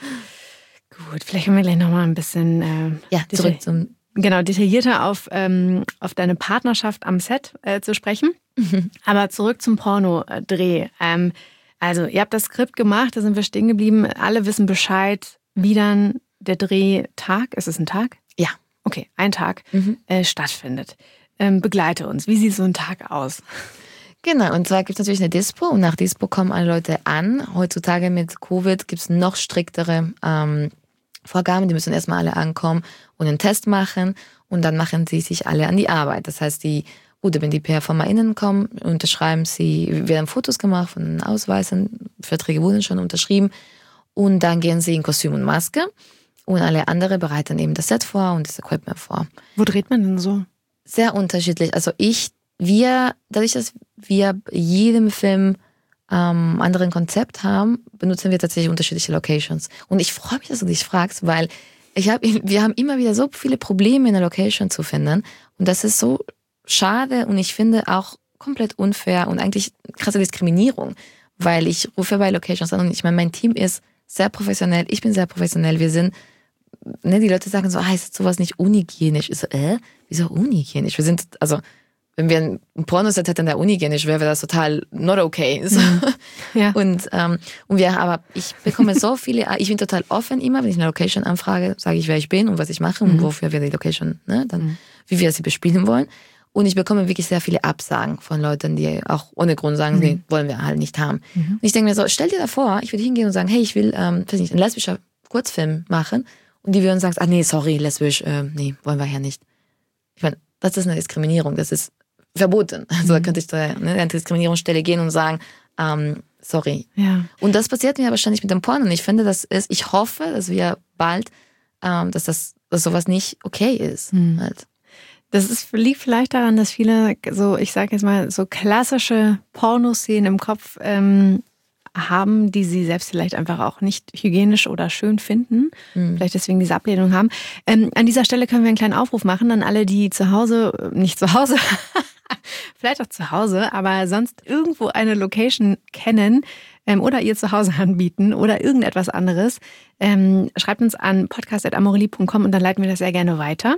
Speaker 2: Gut, vielleicht können wir gleich nochmal ein bisschen äh,
Speaker 1: ja, zurück zum
Speaker 2: genau, detaillierter auf, ähm, auf deine Partnerschaft am Set äh, zu sprechen. Mhm. Aber zurück zum Pornodreh. Ähm, also ihr habt das Skript gemacht, da sind wir stehen geblieben. Alle wissen Bescheid, wie dann der Drehtag, ist es ein Tag?
Speaker 1: Ja.
Speaker 2: Okay, ein Tag mhm. äh, stattfindet. Ähm, begleite uns. Wie sieht so ein Tag aus?
Speaker 1: Genau, und zwar gibt es natürlich eine Dispo und nach Dispo kommen alle Leute an. Heutzutage mit Covid gibt es noch striktere ähm, Vorgaben. Die müssen erstmal alle ankommen und einen Test machen und dann machen sie sich alle an die Arbeit. Das heißt, die, gut, wenn die PerformerInnen kommen, unterschreiben sie, werden Fotos gemacht von den Ausweisen, Verträge wurden schon unterschrieben und dann gehen sie in Kostüm und Maske und alle anderen bereiten eben das Set vor und das Equipment vor.
Speaker 2: Wo dreht man denn so?
Speaker 1: Sehr unterschiedlich. Also ich Wir, dadurch, dass wir jedem Film ähm, anderen Konzept haben, benutzen wir tatsächlich unterschiedliche Locations. Und ich freue mich, dass du dich fragst, weil ich hab, wir haben immer wieder so viele Probleme in der Location zu finden. Und das ist so schade und ich finde auch komplett unfair und eigentlich krasse Diskriminierung, weil ich rufe bei Locations an und ich meine, mein Team ist sehr professionell, ich bin sehr professionell, wir sind, ne, die Leute sagen so, ah, ist sowas nicht unhygienisch? Ich so, äh, wieso unhygienisch? Wir sind, also, wenn wir ein Pornoset hätten, der unhygienisch wäre, wäre das total not okay. So. Mhm. Ja. Und, ähm, und wir, aber ich bekomme so viele, ich bin total offen immer, wenn ich eine Location anfrage, sage ich, wer ich bin und was ich mache mhm. und wofür wir die Location, ne, dann, mhm. wie wir sie bespielen wollen. Und ich bekomme wirklich sehr viele Absagen von Leuten, die auch ohne Grund sagen, mhm. nee, wollen wir halt nicht haben. Mhm. Und ich denke mir so, stell dir da vor, ich würde hingehen und sagen, hey, ich will, ähm, weiß nicht, einen lesbischen Kurzfilm machen. Und die würden sagen, ah nee, sorry, lesbisch, äh, nee, wollen wir ja nicht. Ich meine, das ist eine Diskriminierung, das ist verboten. Also da könnte ich da ne, an die Diskriminierungsstelle gehen und sagen, ähm, sorry.
Speaker 2: Ja.
Speaker 1: Und das passiert mir wahrscheinlich mit dem Porno. Und ich finde, das ist, ich hoffe, dass wir bald, ähm, dass das dass sowas nicht okay ist. Mhm. Halt.
Speaker 2: Das ist, liegt vielleicht daran, dass viele so, ich sage jetzt mal, so klassische Pornoszenen im Kopf ähm, haben, die sie selbst vielleicht einfach auch nicht hygienisch oder schön finden. Mhm. Vielleicht deswegen diese Ablehnung haben. Ähm, an dieser Stelle können wir einen kleinen Aufruf machen an alle, die zu Hause, nicht zu Hause, vielleicht auch zu Hause, aber sonst irgendwo eine Location kennen ähm, oder ihr zu Hause anbieten oder irgendetwas anderes. Ähm, schreibt uns an podcast at amorelie punkt com und dann leiten wir das sehr gerne weiter.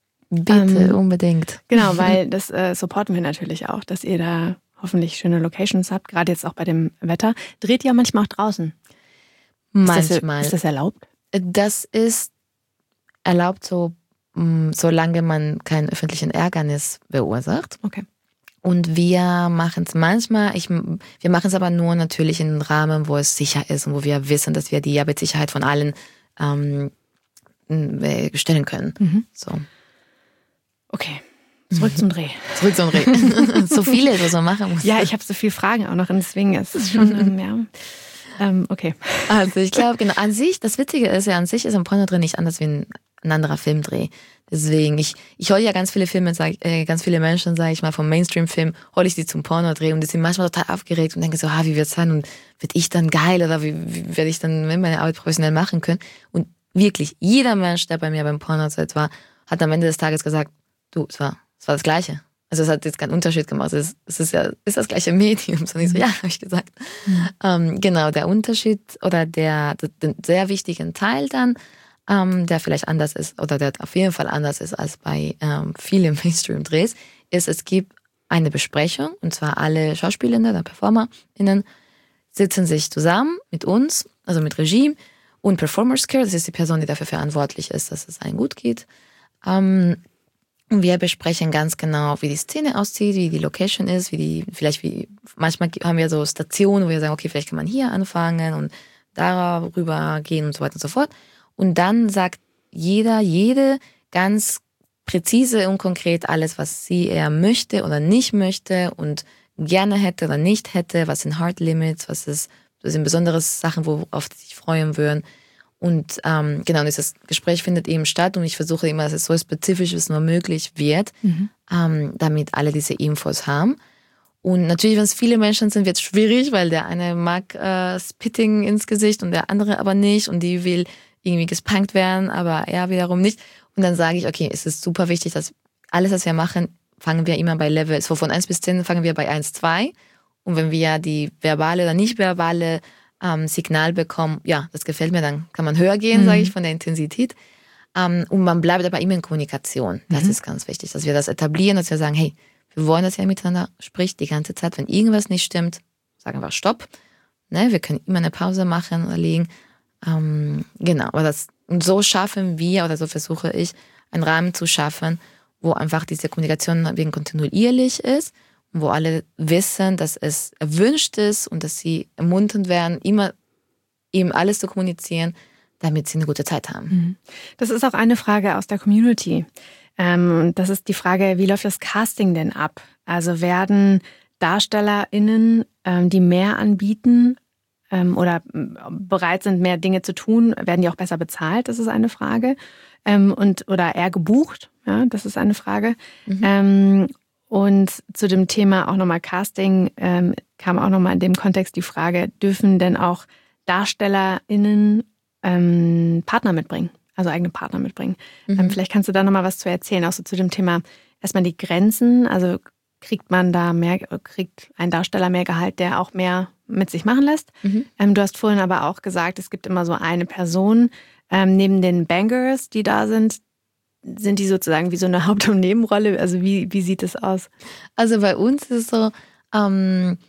Speaker 1: Bitte, ähm, unbedingt.
Speaker 2: Genau, weil das äh, supporten wir natürlich auch, dass ihr da hoffentlich schöne Locations habt, gerade jetzt auch bei dem Wetter. Dreht ihr manchmal auch draußen?
Speaker 1: Manchmal.
Speaker 2: Ist das, ist das erlaubt?
Speaker 1: Das ist erlaubt, so, solange man keinen öffentlichen Ärgernis verursacht.
Speaker 2: Okay.
Speaker 1: Und wir machen es manchmal, ich, wir machen es aber nur natürlich in einem Rahmen, wo es sicher ist und wo wir wissen, dass wir die Arbeitssicherheit von allen ähm, stellen können. Mhm. So.
Speaker 2: Okay. Zurück zum Dreh.
Speaker 1: Zurück zum Dreh. So viele, was man machen muss.
Speaker 2: Ja, ich habe so viele Fragen auch noch und deswegen ist es schon, ähm, ja, ähm, okay.
Speaker 1: Also ich glaube, genau, an sich, das Witzige ist ja, an sich ist ein Porno-Dreh nicht anders wie ein ein anderer Filmdreh. Deswegen, ich, ich hole ja ganz viele Filme, sag, äh, ganz viele Menschen, sage ich mal, vom Mainstream-Film, hole ich die zum Pornodreh und die sind manchmal total aufgeregt und denken so, ah, wie wird's sein und werd ich dann geil oder wie, wie werde ich dann meine Arbeit professionell machen können? Und wirklich, jeder Mensch, der bei mir beim Pornoset war, hat am Ende des Tages gesagt, du, es war, es war das Gleiche. Also es hat jetzt keinen Unterschied gemacht. Es ist, es ist ja ist das gleiche Medium. Und ich so, ja, habe ich gesagt. Mhm. Ähm, genau, der Unterschied oder der, der, der sehr wichtige Teil dann, ähm, der vielleicht anders ist oder der auf jeden Fall anders ist als bei ähm, vielen Mainstream-Drehs, ist, es gibt eine Besprechung und zwar alle Schauspielerinnen oder PerformerInnen sitzen sich zusammen mit uns, also mit Regie und Performers Care, das ist die Person, die dafür verantwortlich ist, dass es allen gut geht. Ähm, Und wir besprechen ganz genau, wie die Szene aussieht, wie die Location ist, wie die, vielleicht wie, manchmal haben wir so Stationen, wo wir sagen, okay, vielleicht kann man hier anfangen und darüber gehen und so weiter und so fort. Und dann sagt jeder, jede ganz präzise und konkret alles, was sie eher möchte oder nicht möchte und gerne hätte oder nicht hätte, was sind Hard Limits, was ist, das sind besondere Sachen, worauf sie sich freuen würden. Und ähm, genau, dieses Gespräch findet eben statt und ich versuche immer, dass es so spezifisch wie es nur möglich wird, mhm. ähm, damit alle diese Infos haben. Und natürlich, wenn es viele Menschen sind, wird es schwierig, weil der eine mag äh, Spitting ins Gesicht und der andere aber nicht und die will irgendwie gespankt werden, aber er wiederum nicht. Und dann sage ich, okay, es ist super wichtig, dass alles, was wir machen, fangen wir immer bei Level, so von eins bis zehn fangen wir bei eins, zwei. Und wenn wir die verbale oder nicht verbale ähm, Signal bekommen, ja, das gefällt mir, dann kann man höher gehen, mhm. sage ich, von der Intensität. Ähm, und man bleibt aber immer in Kommunikation. Das mhm. ist ganz wichtig, dass wir das etablieren, dass wir sagen, hey, wir wollen, dass ihr miteinander spricht die ganze Zeit. Wenn irgendwas nicht stimmt, sagen wir Stopp. Ne, wir können immer eine Pause machen oder legen. Ähm, genau, aber das, und so schaffen wir, oder so versuche ich, einen Rahmen zu schaffen, wo einfach diese Kommunikation wegen kontinuierlich ist, wo alle wissen, dass es erwünscht ist und dass sie ermuntert werden, immer eben alles zu kommunizieren, damit sie eine gute Zeit haben.
Speaker 2: Das ist auch eine Frage aus der Community. Ähm, das ist die Frage, wie läuft das Casting denn ab? Also werden DarstellerInnen, ähm, die mehr anbieten ähm, oder bereit sind, mehr Dinge zu tun, werden die auch besser bezahlt? Das ist eine Frage. Ähm, und, oder eher gebucht? Ja, das ist eine Frage. Mhm. Ähm, und zu dem Thema auch nochmal Casting ähm, kam auch nochmal in dem Kontext die Frage, dürfen denn auch DarstellerInnen ähm, Partner mitbringen? Also eigene Partner mitbringen. Mhm. Ähm, vielleicht kannst du da nochmal was zu erzählen, auch so zu dem Thema erstmal die Grenzen. Also kriegt man da mehr, kriegt ein Darsteller mehr Gehalt, der auch mehr mit sich machen lässt? Mhm. Ähm, du hast vorhin aber auch gesagt, es gibt immer so eine Person. Ähm, neben den Bangers, die da sind, sind die sozusagen wie so eine Haupt- und Nebenrolle? Also wie, wie sieht es aus?
Speaker 1: Also bei uns ist es so, ähm,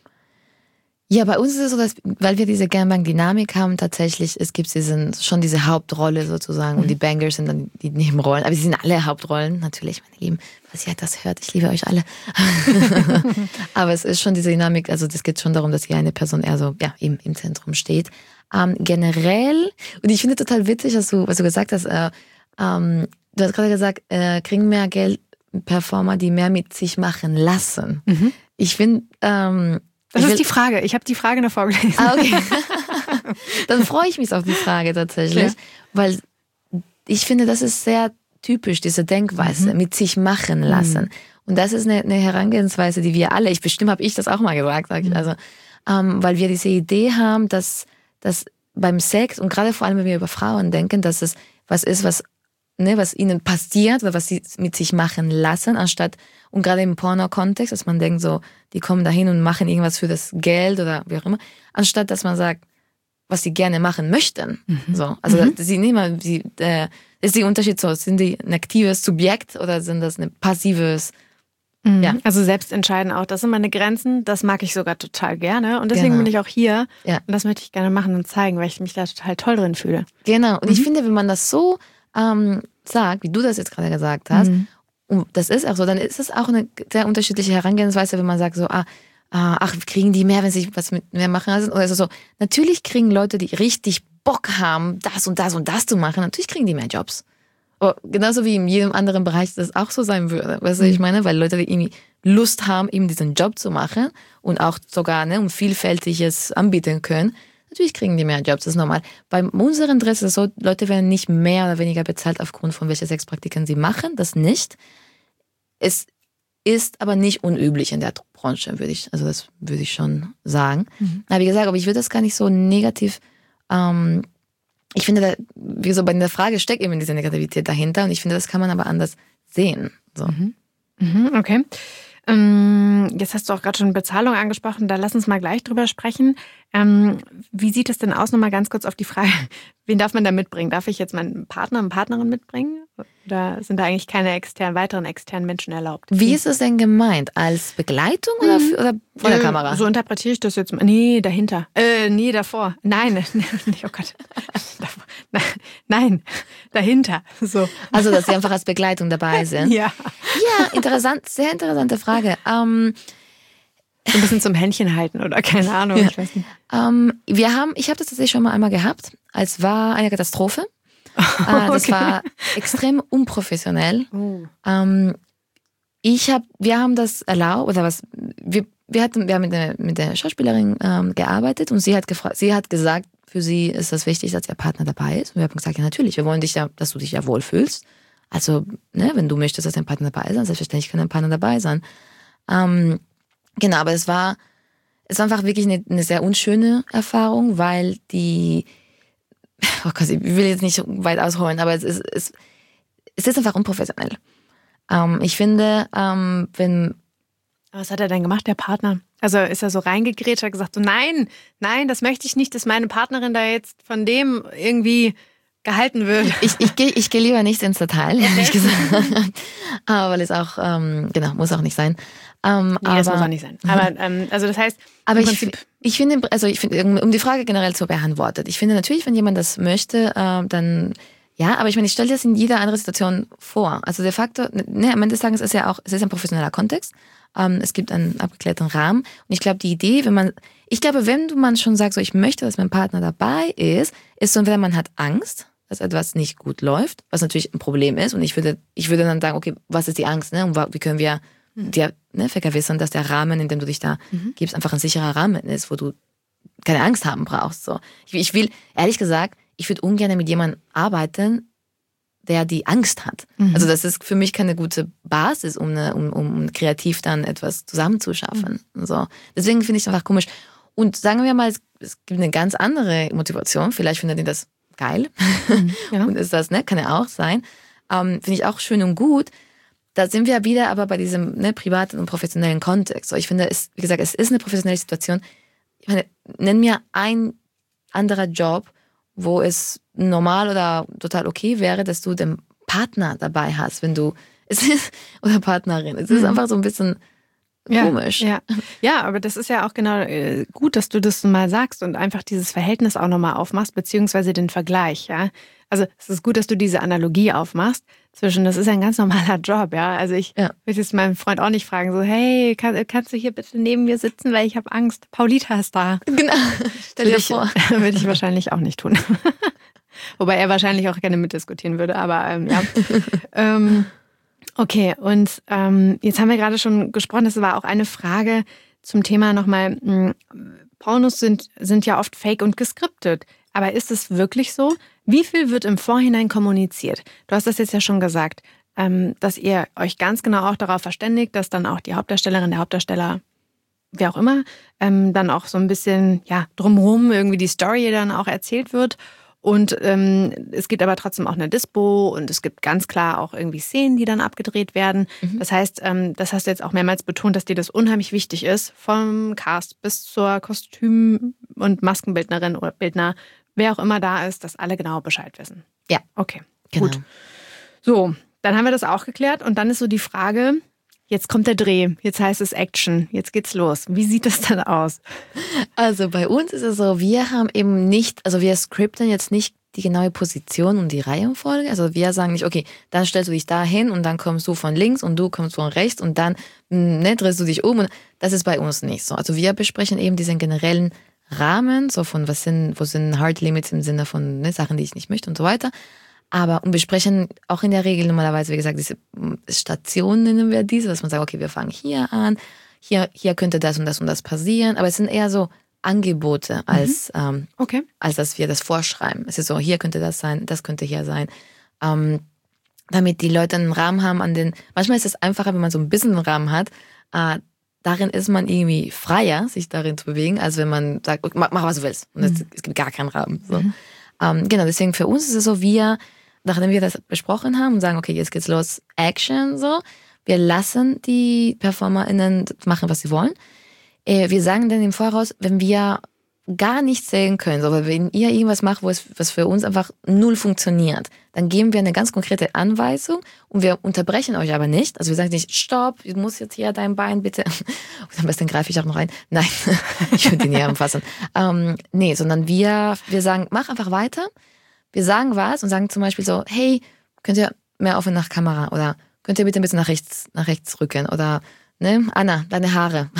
Speaker 1: ja, bei uns ist es so, dass, weil wir diese Gangbang-Dynamik haben, tatsächlich, es gibt diesen, schon diese Hauptrolle sozusagen mhm. und die Bangers sind dann die Nebenrollen. Aber sie sind alle Hauptrollen, natürlich, meine Lieben, falls ihr das hört, ich liebe euch alle. Aber es ist schon diese Dynamik, also es geht schon darum, dass hier eine Person eher so, ja, im, im Zentrum steht. Ähm, generell, und ich finde total witzig, dass du, was du gesagt hast, äh, ähm, du hast gerade gesagt, äh, kriegen mehr Geld Performer, die mehr mit sich machen lassen. Mhm. Ich finde, ähm,
Speaker 2: Das ich ist will, die Frage. Ich habe die Frage noch vorgelesen.
Speaker 1: Ah, okay. Dann freue ich mich auf die Frage tatsächlich, ja. Weil ich finde, das ist sehr typisch, diese Denkweise, mhm. mit sich machen lassen. Mhm. Und das ist eine, eine Herangehensweise, die wir alle, ich bestimmt habe ich das auch mal gesagt, sag ich, mhm. also, ähm, weil wir diese Idee haben, dass, dass beim Sex und gerade vor allem, wenn wir über Frauen denken, dass es was ist, was Ne, was ihnen passiert oder was sie mit sich machen lassen, anstatt, und gerade im Porno-Kontext, dass man denkt so, die kommen dahin und machen irgendwas für das Geld oder wie auch immer, anstatt dass man sagt, was sie gerne machen möchten. Mhm. So, also mhm. sie nehmen, sie, äh, ist der Unterschied so, sind die ein aktives Subjekt oder sind das ein passives?
Speaker 2: Mhm. Ja. Also selbst entscheiden auch, das sind meine Grenzen, das mag ich sogar total gerne und deswegen genau. bin ich auch hier ja. und das möchte ich gerne machen und zeigen, weil ich mich da total toll drin fühle.
Speaker 1: Genau, und mhm. ich finde, wenn man das so Ähm, sagt, wie du das jetzt gerade gesagt hast, mhm. und das ist auch so, dann ist es auch eine sehr unterschiedliche Herangehensweise, wenn man sagt so, ah, ach, kriegen die mehr, wenn sie was mit mehr machen? Oder ist es so, natürlich kriegen Leute, die richtig Bock haben, das und das und das zu machen, natürlich kriegen die mehr Jobs. Oh, genauso wie in jedem anderen Bereich das auch so sein würde, weißt du, mhm. ich meine, weil Leute, die irgendwie Lust haben, eben diesen Job zu machen und auch sogar ne, um Vielfältiges anbieten können, Natürlich kriegen die mehr Jobs, das ist normal. Bei unseren Drehs ist es so, Leute werden nicht mehr oder weniger bezahlt aufgrund von welcher Sexpraktiken sie machen, das nicht. Es ist aber nicht unüblich in der Branche, würde ich, also das würde ich schon sagen. Mhm. Aber wie gesagt, aber ich würde das gar nicht so negativ, ähm, ich finde, da, wie so bei der Frage steckt eben diese Negativität dahinter und ich finde, das kann man aber anders sehen. So.
Speaker 2: Mhm. Mhm, okay. Ähm, jetzt hast du auch gerade schon Bezahlung angesprochen, da lass uns mal gleich drüber sprechen. Ähm, wie sieht es denn aus, nochmal ganz kurz auf die Frage, wen darf man da mitbringen? Darf ich jetzt meinen Partner und Partnerin mitbringen? Oder sind da eigentlich keine externen, weiteren externen Menschen erlaubt?
Speaker 1: Wie ist es denn gemeint? Als Begleitung oder, mhm. oder vor der
Speaker 2: äh,
Speaker 1: Kamera?
Speaker 2: So interpretiere ich das jetzt. Nee, dahinter. Äh, nee, davor. Nein, oh Gott. Nein, dahinter. So.
Speaker 1: Also, dass sie einfach als Begleitung dabei sind?
Speaker 2: Ja.
Speaker 1: Ja, interessant, sehr interessante Frage. Ähm,
Speaker 2: so ein bisschen zum Händchen halten oder keine Ahnung.
Speaker 1: Ja.
Speaker 2: Ich weiß nicht.
Speaker 1: Ähm, wir haben, ich habe das tatsächlich schon mal einmal gehabt. Es war eine Katastrophe.
Speaker 2: Okay.
Speaker 1: Das war extrem unprofessionell.
Speaker 2: Oh.
Speaker 1: Ähm, ich hab, wir haben das erlaubt, oder was, wir, wir, hatten, wir haben mit der, mit der Schauspielerin ähm, gearbeitet und sie hat, gefra- sie hat gesagt, für sie ist das wichtig, dass ihr Partner dabei ist. Und wir haben gesagt, ja natürlich, wir wollen dich ja, dass du dich ja wohlfühlst. Also, ne, wenn du möchtest, dass dein Partner dabei ist, dann selbstverständlich kann dein Partner dabei sein. Ähm, genau, aber es war, es war einfach wirklich eine, eine sehr unschöne Erfahrung, weil die, oh Gott, ich will jetzt nicht weit ausholen, aber es ist, es, es ist einfach unprofessionell. Ähm, ich finde, ähm, wenn...
Speaker 2: Was hat er denn gemacht, der Partner? Also ist er so reingegrätscht, hat gesagt so, nein, nein, das möchte ich nicht, dass meine Partnerin da jetzt von dem irgendwie gehalten wird.
Speaker 1: Ich, ich gehe ich geh lieber nicht ins Detail, ehrlich gesagt. Aber weil es auch, ähm, genau, muss auch nicht sein. Ähm,
Speaker 2: nee,
Speaker 1: aber,
Speaker 2: das muss auch nicht sein. Aber, ähm, also das heißt,
Speaker 1: aber
Speaker 2: im
Speaker 1: ich,
Speaker 2: Prinzip...
Speaker 1: ich finde, also ich finde, um die Frage generell zu beantworten, ich finde natürlich, wenn jemand das möchte, äh, dann, ja, aber ich meine, ich stelle das in jeder anderen Situation vor. Also de facto, ne, am Ende des Tages ist ja auch, es ist ein professioneller Kontext. Ähm, es gibt einen abgeklärten Rahmen. Und ich glaube, die Idee, wenn man, ich glaube, wenn du man schon sagt, so, ich möchte, dass mein Partner dabei ist, ist so, wenn man hat Angst, dass etwas nicht gut läuft, was natürlich ein Problem ist. Und ich würde, ich würde dann sagen, okay, was ist die Angst, ne? Und wie können wir dir, ne, vergewissern, dass der Rahmen, in dem du dich da mhm. gibst, einfach ein sicherer Rahmen ist, wo du keine Angst haben brauchst. So. Ich, ich will, ehrlich gesagt, ich würde ungern mit jemandem arbeiten, der die Angst hat. Mhm. Also das ist für mich keine gute Basis, um, eine, um, um kreativ dann etwas zusammenzuschaffen. Mhm. So. Deswegen finde ich es einfach komisch. Und sagen wir mal, es, es gibt eine ganz andere Motivation. Vielleicht findet ihr das geil. Mhm. Ja. Und ist das, ne, kann ja auch sein. Ähm, finde ich auch schön und gut. Da sind wir wieder aber bei diesem, ne, privaten und professionellen Kontext. So, ich finde, es, wie gesagt, es ist eine professionelle Situation. Ich meine, nenn mir ein anderer Job, wo es normal oder total okay wäre, dass du den Partner dabei hast, wenn du, es ist, oder Partnerin. Es ist mhm. einfach so ein bisschen
Speaker 2: ja,
Speaker 1: komisch.
Speaker 2: Ja. ja, aber das ist ja auch genau äh, gut, dass du das mal sagst und einfach dieses Verhältnis auch nochmal aufmachst, beziehungsweise den Vergleich, ja. Also es ist gut, dass du diese Analogie aufmachst zwischen, das ist ein ganz normaler Job, ja. Also ich ja. würde jetzt meinen Freund auch nicht fragen, so, hey, kann, kannst du hier bitte neben mir sitzen, weil ich habe Angst, Paulita ist da.
Speaker 1: Genau, stell dir vor.
Speaker 2: Würde ich wahrscheinlich auch nicht tun. Wobei er wahrscheinlich auch gerne mitdiskutieren würde, aber ähm, ja. ähm, okay, und ähm, jetzt haben wir gerade schon gesprochen, das war auch eine Frage zum Thema nochmal, mh, Pornos sind, sind ja oft fake und geskriptet. Aber ist es wirklich so? Wie viel wird im Vorhinein kommuniziert? Du hast das jetzt ja schon gesagt, ähm, dass ihr euch ganz genau auch darauf verständigt, dass dann auch die Hauptdarstellerin, der Hauptdarsteller, wer auch immer, ähm, dann auch so ein bisschen ja drumherum irgendwie die Story dann auch erzählt wird. Und ähm, es gibt aber trotzdem auch eine Dispo und es gibt ganz klar auch irgendwie Szenen, die dann abgedreht werden. Mhm. Das heißt, ähm, das hast du jetzt auch mehrmals betont, dass dir das unheimlich wichtig ist, vom Cast bis zur Kostüm- und Maskenbildnerin oder Bildner, wer auch immer da ist, dass alle genau Bescheid wissen.
Speaker 1: Ja.
Speaker 2: Okay,
Speaker 1: genau.
Speaker 2: Gut. So, dann haben wir das auch geklärt und dann ist so die Frage, jetzt kommt der Dreh, jetzt heißt es Action, jetzt geht's los. Wie sieht das dann aus?
Speaker 1: Also bei uns ist es so, wir haben eben nicht, also wir scripten jetzt nicht die genaue Position und die Reihenfolge. Also wir sagen nicht, okay, dann stellst du dich da hin und dann kommst du von links und du kommst von rechts und dann ne, drehst du dich um. Und das ist bei uns nicht so. Also wir besprechen eben diesen generellen Rahmen, so von was sind, wo sind Hard Limits im Sinne von ne, Sachen, die ich nicht möchte und so weiter. Aber und besprechen auch in der Regel normalerweise, wie gesagt, diese Stationen nennen wir diese, dass man sagt, okay, wir fangen hier an, hier, hier könnte das und das und das passieren. Aber es sind eher so Angebote, als,
Speaker 2: mhm.
Speaker 1: ähm,
Speaker 2: okay.
Speaker 1: als dass wir das vorschreiben. Es ist so, hier könnte das sein, das könnte hier sein. Ähm, damit die Leute einen Rahmen haben an den, manchmal ist es einfacher, wenn man so ein bisschen einen Rahmen hat, äh, darin ist man irgendwie freier, sich darin zu bewegen, als wenn man sagt, okay, mach, mach was du willst. Und es, mhm. es gibt gar keinen Rahmen. So. Mhm. Ähm, genau, deswegen für uns ist es so, wir, nachdem wir das besprochen haben und sagen, okay, jetzt geht's los, Action, so, wir lassen die PerformerInnen machen, was sie wollen. Äh, wir sagen dann im Voraus, wenn wir gar nichts sehen können, so, wenn ihr irgendwas macht, wo es, was für uns einfach null funktioniert, dann geben wir eine ganz konkrete Anweisung und wir unterbrechen euch aber nicht. Also wir sagen nicht, stopp, du musst jetzt hier dein Bein bitte, und am besten greife ich auch noch rein. Nein, ich würde ihn nicht anfassen. Ähm, nee, sondern wir, wir sagen, mach einfach weiter. Wir sagen was und sagen zum Beispiel so, hey, könnt ihr mehr offen nach Kamera oder könnt ihr bitte ein bisschen nach rechts, nach rechts rücken oder ne, Anna, deine Haare.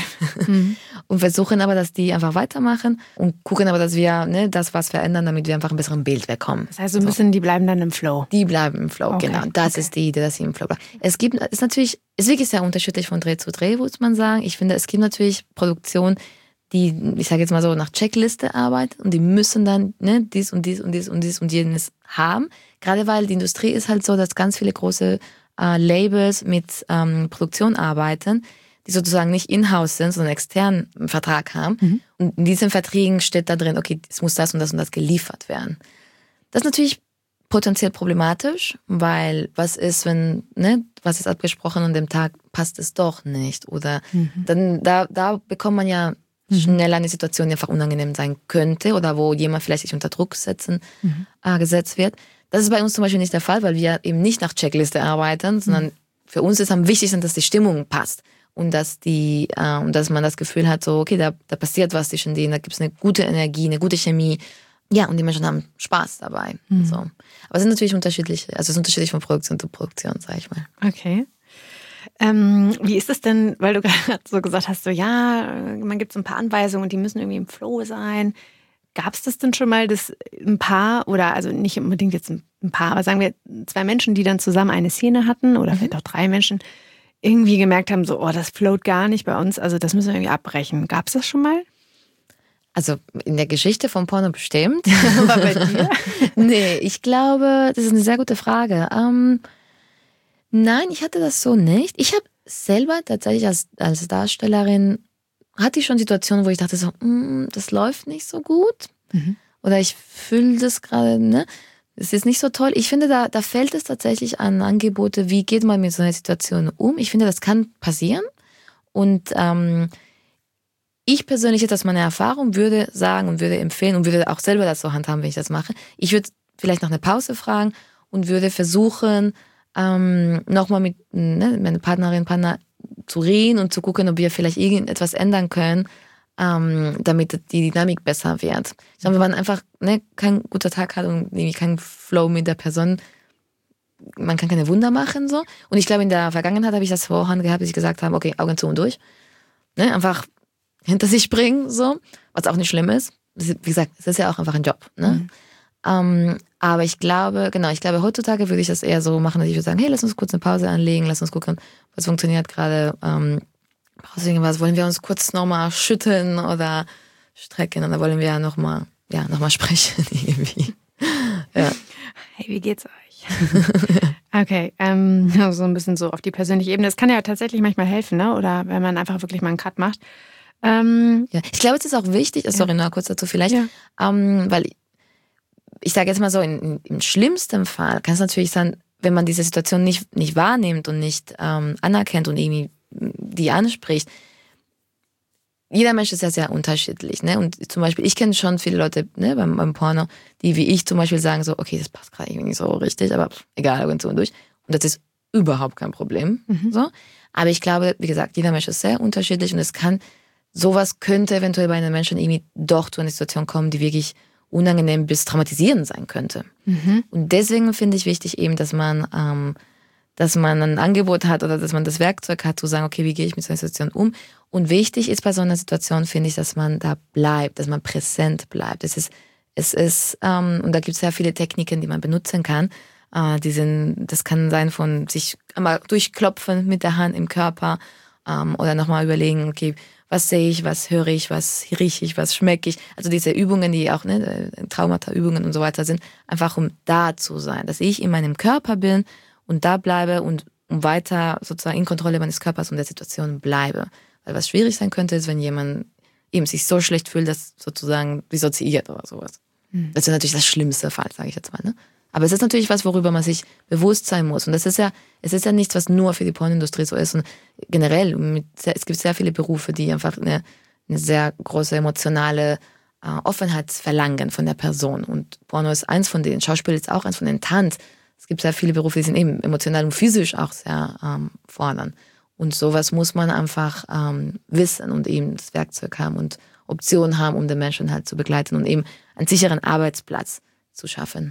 Speaker 1: mhm. Und versuchen aber, dass die einfach weitermachen und gucken aber, dass wir ne, das was verändern, damit wir einfach ein besseres Bild bekommen.
Speaker 2: Das heißt so ein bisschen, die bleiben dann im Flow.
Speaker 1: Die bleiben im Flow, okay. genau. Das okay. ist die Idee, dass sie im Flow bleiben. Es gibt, ist natürlich, ist wirklich sehr unterschiedlich von Dreh zu Dreh, muss man sagen. Ich finde, es gibt natürlich Produktionen, die, ich sage jetzt mal so, nach Checkliste arbeiten und die müssen dann ne, dies und dies und dies und dies und jenes haben. Gerade weil die Industrie ist halt so, dass ganz viele große äh, Labels mit ähm, Produktion arbeiten, die sozusagen nicht in-house sind, sondern einen externen Vertrag haben. Mhm. Und in diesen Verträgen steht da drin, okay, es muss das und das und das geliefert werden. Das ist natürlich potenziell problematisch, weil was ist, wenn, ne, was ist abgesprochen und an dem Tag passt es doch nicht. Oder mhm. dann da, da bekommt man ja mhm. schnell eine Situation, die einfach unangenehm sein könnte oder wo jemand vielleicht sich unter Druck setzen, mhm. äh, gesetzt wird. Das ist bei uns zum Beispiel nicht der Fall, weil wir eben nicht nach Checkliste arbeiten, sondern mhm. für uns ist am wichtigsten, dass die Stimmung passt. Und dass die, äh, und dass man das Gefühl hat, so, okay, da, da passiert was zwischen denen, da gibt es eine gute Energie, eine gute Chemie. Ja, und die Menschen haben Spaß dabei. Mhm. So. Aber es sind natürlich unterschiedlich, also es ist unterschiedlich von Produktion zu Produktion, sag ich mal.
Speaker 2: Okay. Ähm, wie ist das denn, weil du gerade so gesagt hast, so ja, man gibt so ein paar Anweisungen und die müssen irgendwie im Flow sein. Gab es das denn schon mal, dass ein Paar, oder also nicht unbedingt jetzt ein Paar, aber sagen wir zwei Menschen, die dann zusammen eine Szene hatten, oder mhm. vielleicht auch drei Menschen, irgendwie gemerkt haben, so, oh, das float gar nicht bei uns, also das müssen wir irgendwie abbrechen. Gab es das schon mal?
Speaker 1: Also in der Geschichte von Porno bestimmt.
Speaker 2: Aber bei dir?
Speaker 1: Nee, ich glaube, das ist eine sehr gute Frage. Ähm, nein, ich hatte das so nicht. Ich habe selber tatsächlich als, als Darstellerin, hatte ich schon Situationen, wo ich dachte so, mm, das läuft nicht so gut. Mhm. Oder ich fühle das gerade, ne? Es ist nicht so toll. Ich finde, da, da fällt es tatsächlich an Angebote, wie geht man mit so einer Situation um. Ich finde, das kann passieren. Und ähm, ich persönlich, jetzt aus meiner Erfahrung, würde sagen und würde empfehlen und würde auch selber das so handhaben, wenn ich das mache. Ich würde vielleicht nach einer Pause fragen und würde versuchen, ähm, nochmal mit ne, meiner Partnerin, Partner zu reden und zu gucken, ob wir vielleicht irgendetwas ändern können, ähm, damit die Dynamik besser wird. Ich glaube, wenn man einfach ne, keinen guten Tag hat und irgendwie keinen Flow mit der Person, man kann keine Wunder machen. So. Und ich glaube, in der Vergangenheit habe ich das vorhand gehabt, dass ich gesagt habe, okay, Augen zu und durch. Ne, einfach hinter sich springen, so, was auch nicht schlimm ist. Wie gesagt, es ist ja auch einfach ein Job. Ne? Mhm. Ähm, aber ich glaube, genau, ich glaube, heutzutage würde ich das eher so machen, dass ich würde sagen, hey, lass uns kurz eine Pause anlegen, lass uns gucken, was funktioniert gerade. Ähm, brauchst du irgendwas? Wollen wir uns kurz nochmal schütteln oder strecken? Und dann wollen wir nochmal, ja, nochmal sprechen irgendwie. Ja.
Speaker 2: Hey, wie geht's euch? Okay, ähm, so ein bisschen so auf die persönliche Ebene. Das kann ja tatsächlich manchmal helfen, ne? Oder wenn man einfach wirklich mal einen Cut macht. Ähm,
Speaker 1: ja, ich glaube, es ist auch wichtig, sorry, ja. nur kurz dazu vielleicht, ja. ähm, weil ich sage jetzt mal so, in, in, im schlimmsten Fall kann es natürlich sein, wenn man diese Situation nicht, nicht wahrnimmt und nicht ähm, anerkennt und irgendwie die anspricht. Jeder Mensch ist ja sehr unterschiedlich. Ne? Und zum Beispiel, ich kenne schon viele Leute ne, beim, beim Porno, die wie ich zum Beispiel sagen so, okay, das passt gerade irgendwie nicht so richtig, aber egal, und so und durch. Und das ist überhaupt kein Problem. Mhm. So. Aber ich glaube, wie gesagt, jeder Mensch ist sehr unterschiedlich und es kann, sowas könnte eventuell bei einem Menschen irgendwie doch zu einer Situation kommen, die wirklich unangenehm bis traumatisierend sein könnte. Mhm. Und deswegen finde ich wichtig eben, dass man, ähm, dass man ein Angebot hat oder dass man das Werkzeug hat, zu sagen, okay, wie gehe ich mit so einer Situation um? Und wichtig ist bei so einer Situation, finde ich, dass man da bleibt, dass man präsent bleibt. Es ist, es ist, ähm, und da gibt es sehr viele Techniken, die man benutzen kann. Äh, die sind, das kann sein von sich einmal durchklopfen mit der Hand im Körper ähm, oder nochmal überlegen, okay, was sehe ich, was höre ich, was rieche ich, was schmecke ich. Also diese Übungen, die auch ne, Traumata-Übungen und so weiter sind, einfach um da zu sein, dass ich in meinem Körper bin und da bleibe und um weiter sozusagen in Kontrolle meines Körpers und der Situation bleibe. Weil was schwierig sein könnte, ist, wenn jemand eben sich so schlecht fühlt, dass sozusagen dissoziiert oder sowas. Mhm. Das ist natürlich das schlimmste Fall, sage ich jetzt mal. Ne? Aber es ist natürlich was, worüber man sich bewusst sein muss. Und das ist ja, es ist ja nichts, was nur für die Pornoindustrie so ist. Und generell, mit, es gibt sehr viele Berufe, die einfach eine, eine sehr große emotionale äh, Offenheit verlangen von der Person. Und Porno ist eins von denen, Schauspiel ist auch eins von denen, Tanz. Es gibt sehr viele Berufe, die sind eben emotional und physisch auch sehr ähm, fordern. Und sowas muss man einfach ähm, wissen und eben das Werkzeug haben und Optionen haben, um den Menschen halt zu begleiten und eben einen sicheren Arbeitsplatz zu schaffen.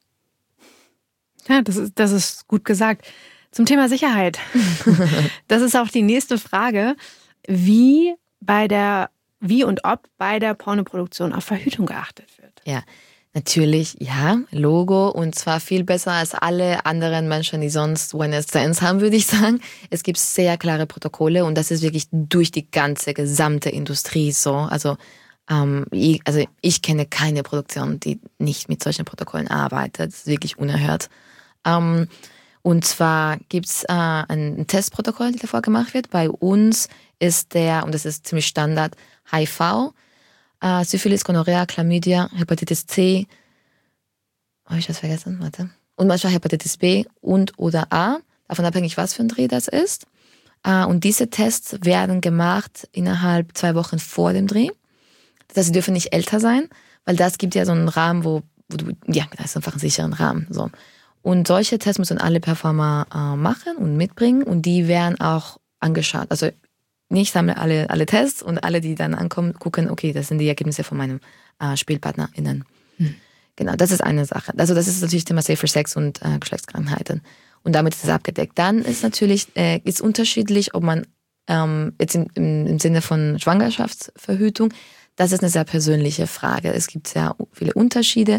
Speaker 2: Ja, das ist, das ist gut gesagt. Zum Thema Sicherheit. Das ist auch die nächste Frage. Wie bei der, wie und ob bei der Pornoproduktion auf Verhütung geachtet wird.
Speaker 1: Ja. Natürlich, ja, Logo und zwar viel besser als alle anderen Menschen, die sonst One-Night-Stands haben, würde ich sagen. Es gibt sehr klare Protokolle und das ist wirklich durch die ganze gesamte Industrie so. Also, ähm, ich, also ich kenne keine Produktion, die nicht mit solchen Protokollen arbeitet. Das ist wirklich unerhört. Ähm, und zwar gibt's äh, ein Testprotokoll, das davor gemacht wird. Bei uns ist der, und das ist ziemlich Standard, H I V, Uh, Syphilis, Gonorrhea, Chlamydia, Hepatitis C, habe ich das vergessen? Warte. Und manchmal Hepatitis B und oder A, davon abhängig, was für ein Dreh das ist. Uh, und diese Tests werden gemacht innerhalb zwei Wochen vor dem Dreh. Das heißt, sie dürfen nicht älter sein, weil das gibt ja so einen Rahmen, wo, wo du, ja, das ist einfach ein sicheren Rahmen. So. Und solche Tests müssen alle Performer uh, machen und mitbringen und die werden auch angeschaut. Also ich sammle alle, alle Tests und alle, die dann ankommen, gucken, okay, das sind die Ergebnisse von meinem äh, SpielpartnerInnen. Hm. Genau, das ist eine Sache. Also das ist natürlich Thema Safer Sex und äh, Geschlechtskrankheiten. Und damit ist es abgedeckt. Dann ist natürlich, äh, ist unterschiedlich, ob man ähm, jetzt in, im, im Sinne von Schwangerschaftsverhütung, das ist eine sehr persönliche Frage. Es gibt sehr viele Unterschiede.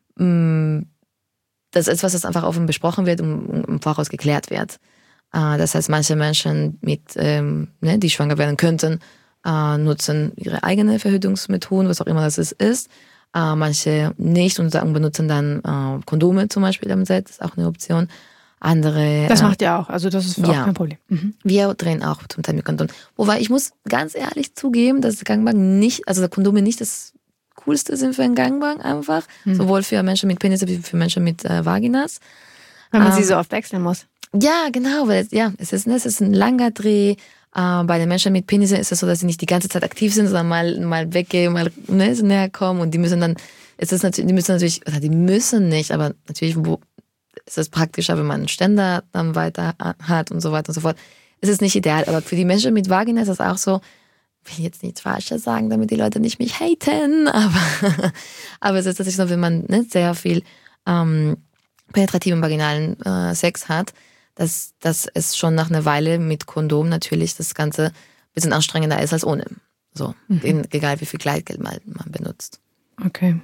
Speaker 1: Das ist etwas, das einfach offen besprochen wird und im Voraus geklärt wird. Das heißt, manche Menschen, mit, ähm, ne, die schwanger werden könnten, äh, nutzen ihre eigene Verhütungsmethoden, was auch immer das ist. Äh, manche nicht und sagen, benutzen dann äh, Kondome zum Beispiel am Set, das ist auch eine Option. Andere.
Speaker 2: Das macht ihr auch, also das ist auch
Speaker 1: ja,
Speaker 2: kein Problem. Mhm.
Speaker 1: Wir drehen auch zum Teil mit Kondom. Wobei ich muss ganz ehrlich zugeben, dass Gangbang nicht, also Kondome nicht das Coolste sind für einen Gangbang einfach, mhm. sowohl für Menschen mit Penis wie für Menschen mit äh, Vaginas.
Speaker 2: Weil man ähm, sie so oft wechseln muss.
Speaker 1: Ja, genau, weil ja, es ist, es ist ein langer Dreh. Äh, bei den Menschen mit Penisse ist es so, dass sie nicht die ganze Zeit aktiv sind, sondern mal, mal weggehen, mal ne, näher kommen und die müssen dann, es ist natürlich, die müssen natürlich, also die müssen nicht, aber natürlich wo, ist es praktischer, wenn man einen Ständer dann weiter hat und so weiter und so fort. Es ist nicht ideal, aber für die Menschen mit Vagina ist es auch so, ich will jetzt nichts Falsches sagen, damit die Leute nicht mich haten, aber, aber es ist tatsächlich so, wenn man ne, sehr viel ähm, penetrativen vaginalen äh, Sex hat, dass, dass es schon nach einer Weile mit Kondom natürlich das Ganze ein bisschen anstrengender ist als ohne. So, mhm. egal wie viel Kleidgeld man, man benutzt.
Speaker 2: Okay.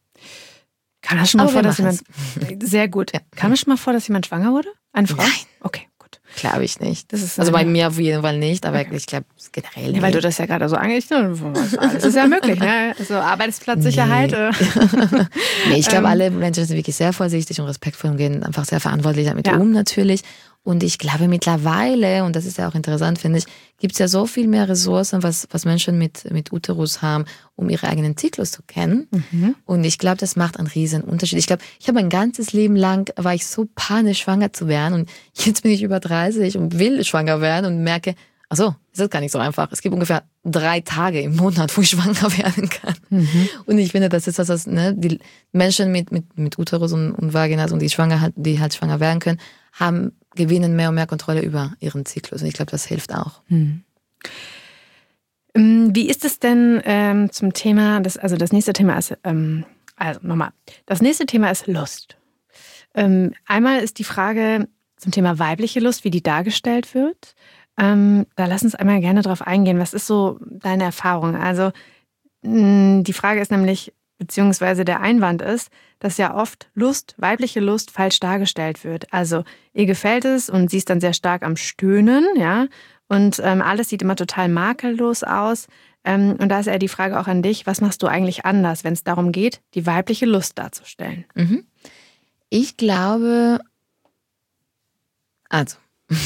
Speaker 2: Kam das schon mal vor, dass jemand... Sehr gut. Ja. Kam das schon mal vor, dass jemand schwanger wurde? Eine Frau?
Speaker 1: Nein.
Speaker 2: Okay, gut.
Speaker 1: Glaube ich nicht. Das ist also bei mir auf jeden Fall nicht, aber okay. Ich glaube generell nicht.
Speaker 2: Ja, weil du das ja gerade so eigentlich... Das ist ja möglich, ne? Also Arbeitsplatzsicherheit.
Speaker 1: Nee, nee ich glaube, alle Menschen sind wirklich sehr vorsichtig und respektvoll und gehen einfach sehr verantwortlich damit ja. um natürlich. Und ich glaube mittlerweile, und das ist ja auch interessant, finde ich, gibt es ja so viel mehr Ressourcen, was, was Menschen mit, mit Uterus haben, um ihre eigenen Zyklus zu kennen. Mhm. Und ich glaube, das macht einen riesen Unterschied. Ich glaube, ich habe mein ganzes Leben lang, war ich so panisch, schwanger zu werden. Und jetzt bin ich über dreißig und will schwanger werden und merke, ach so, das ist gar nicht so einfach. Es gibt ungefähr drei Tage im Monat, wo ich schwanger werden kann. Mhm. Und ich finde, das ist das, was ne, die Menschen mit, mit, mit Uterus und, und Vaginas und die schwanger halt, die halt schwanger werden können, haben gewinnen mehr und mehr Kontrolle über ihren Zyklus. Und ich glaube, das hilft auch.
Speaker 2: Hm. Wie ist es denn ähm, zum Thema, das, also das nächste Thema ist, ähm, also nochmal, das nächste Thema ist Lust. Ähm, einmal ist die Frage zum Thema weibliche Lust, wie die dargestellt wird. Ähm, da lass uns einmal gerne drauf eingehen. Was ist so deine Erfahrung? Also mh, die Frage ist nämlich, beziehungsweise der Einwand ist, dass ja oft Lust, weibliche Lust falsch dargestellt wird. Also ihr gefällt es und sie ist dann sehr stark am Stöhnen, ja, und ähm, alles sieht immer total makellos aus. Ähm, und da ist eher die Frage auch an dich, was machst du eigentlich anders, wenn es darum geht, die weibliche Lust darzustellen?
Speaker 1: Mhm. Ich glaube, also,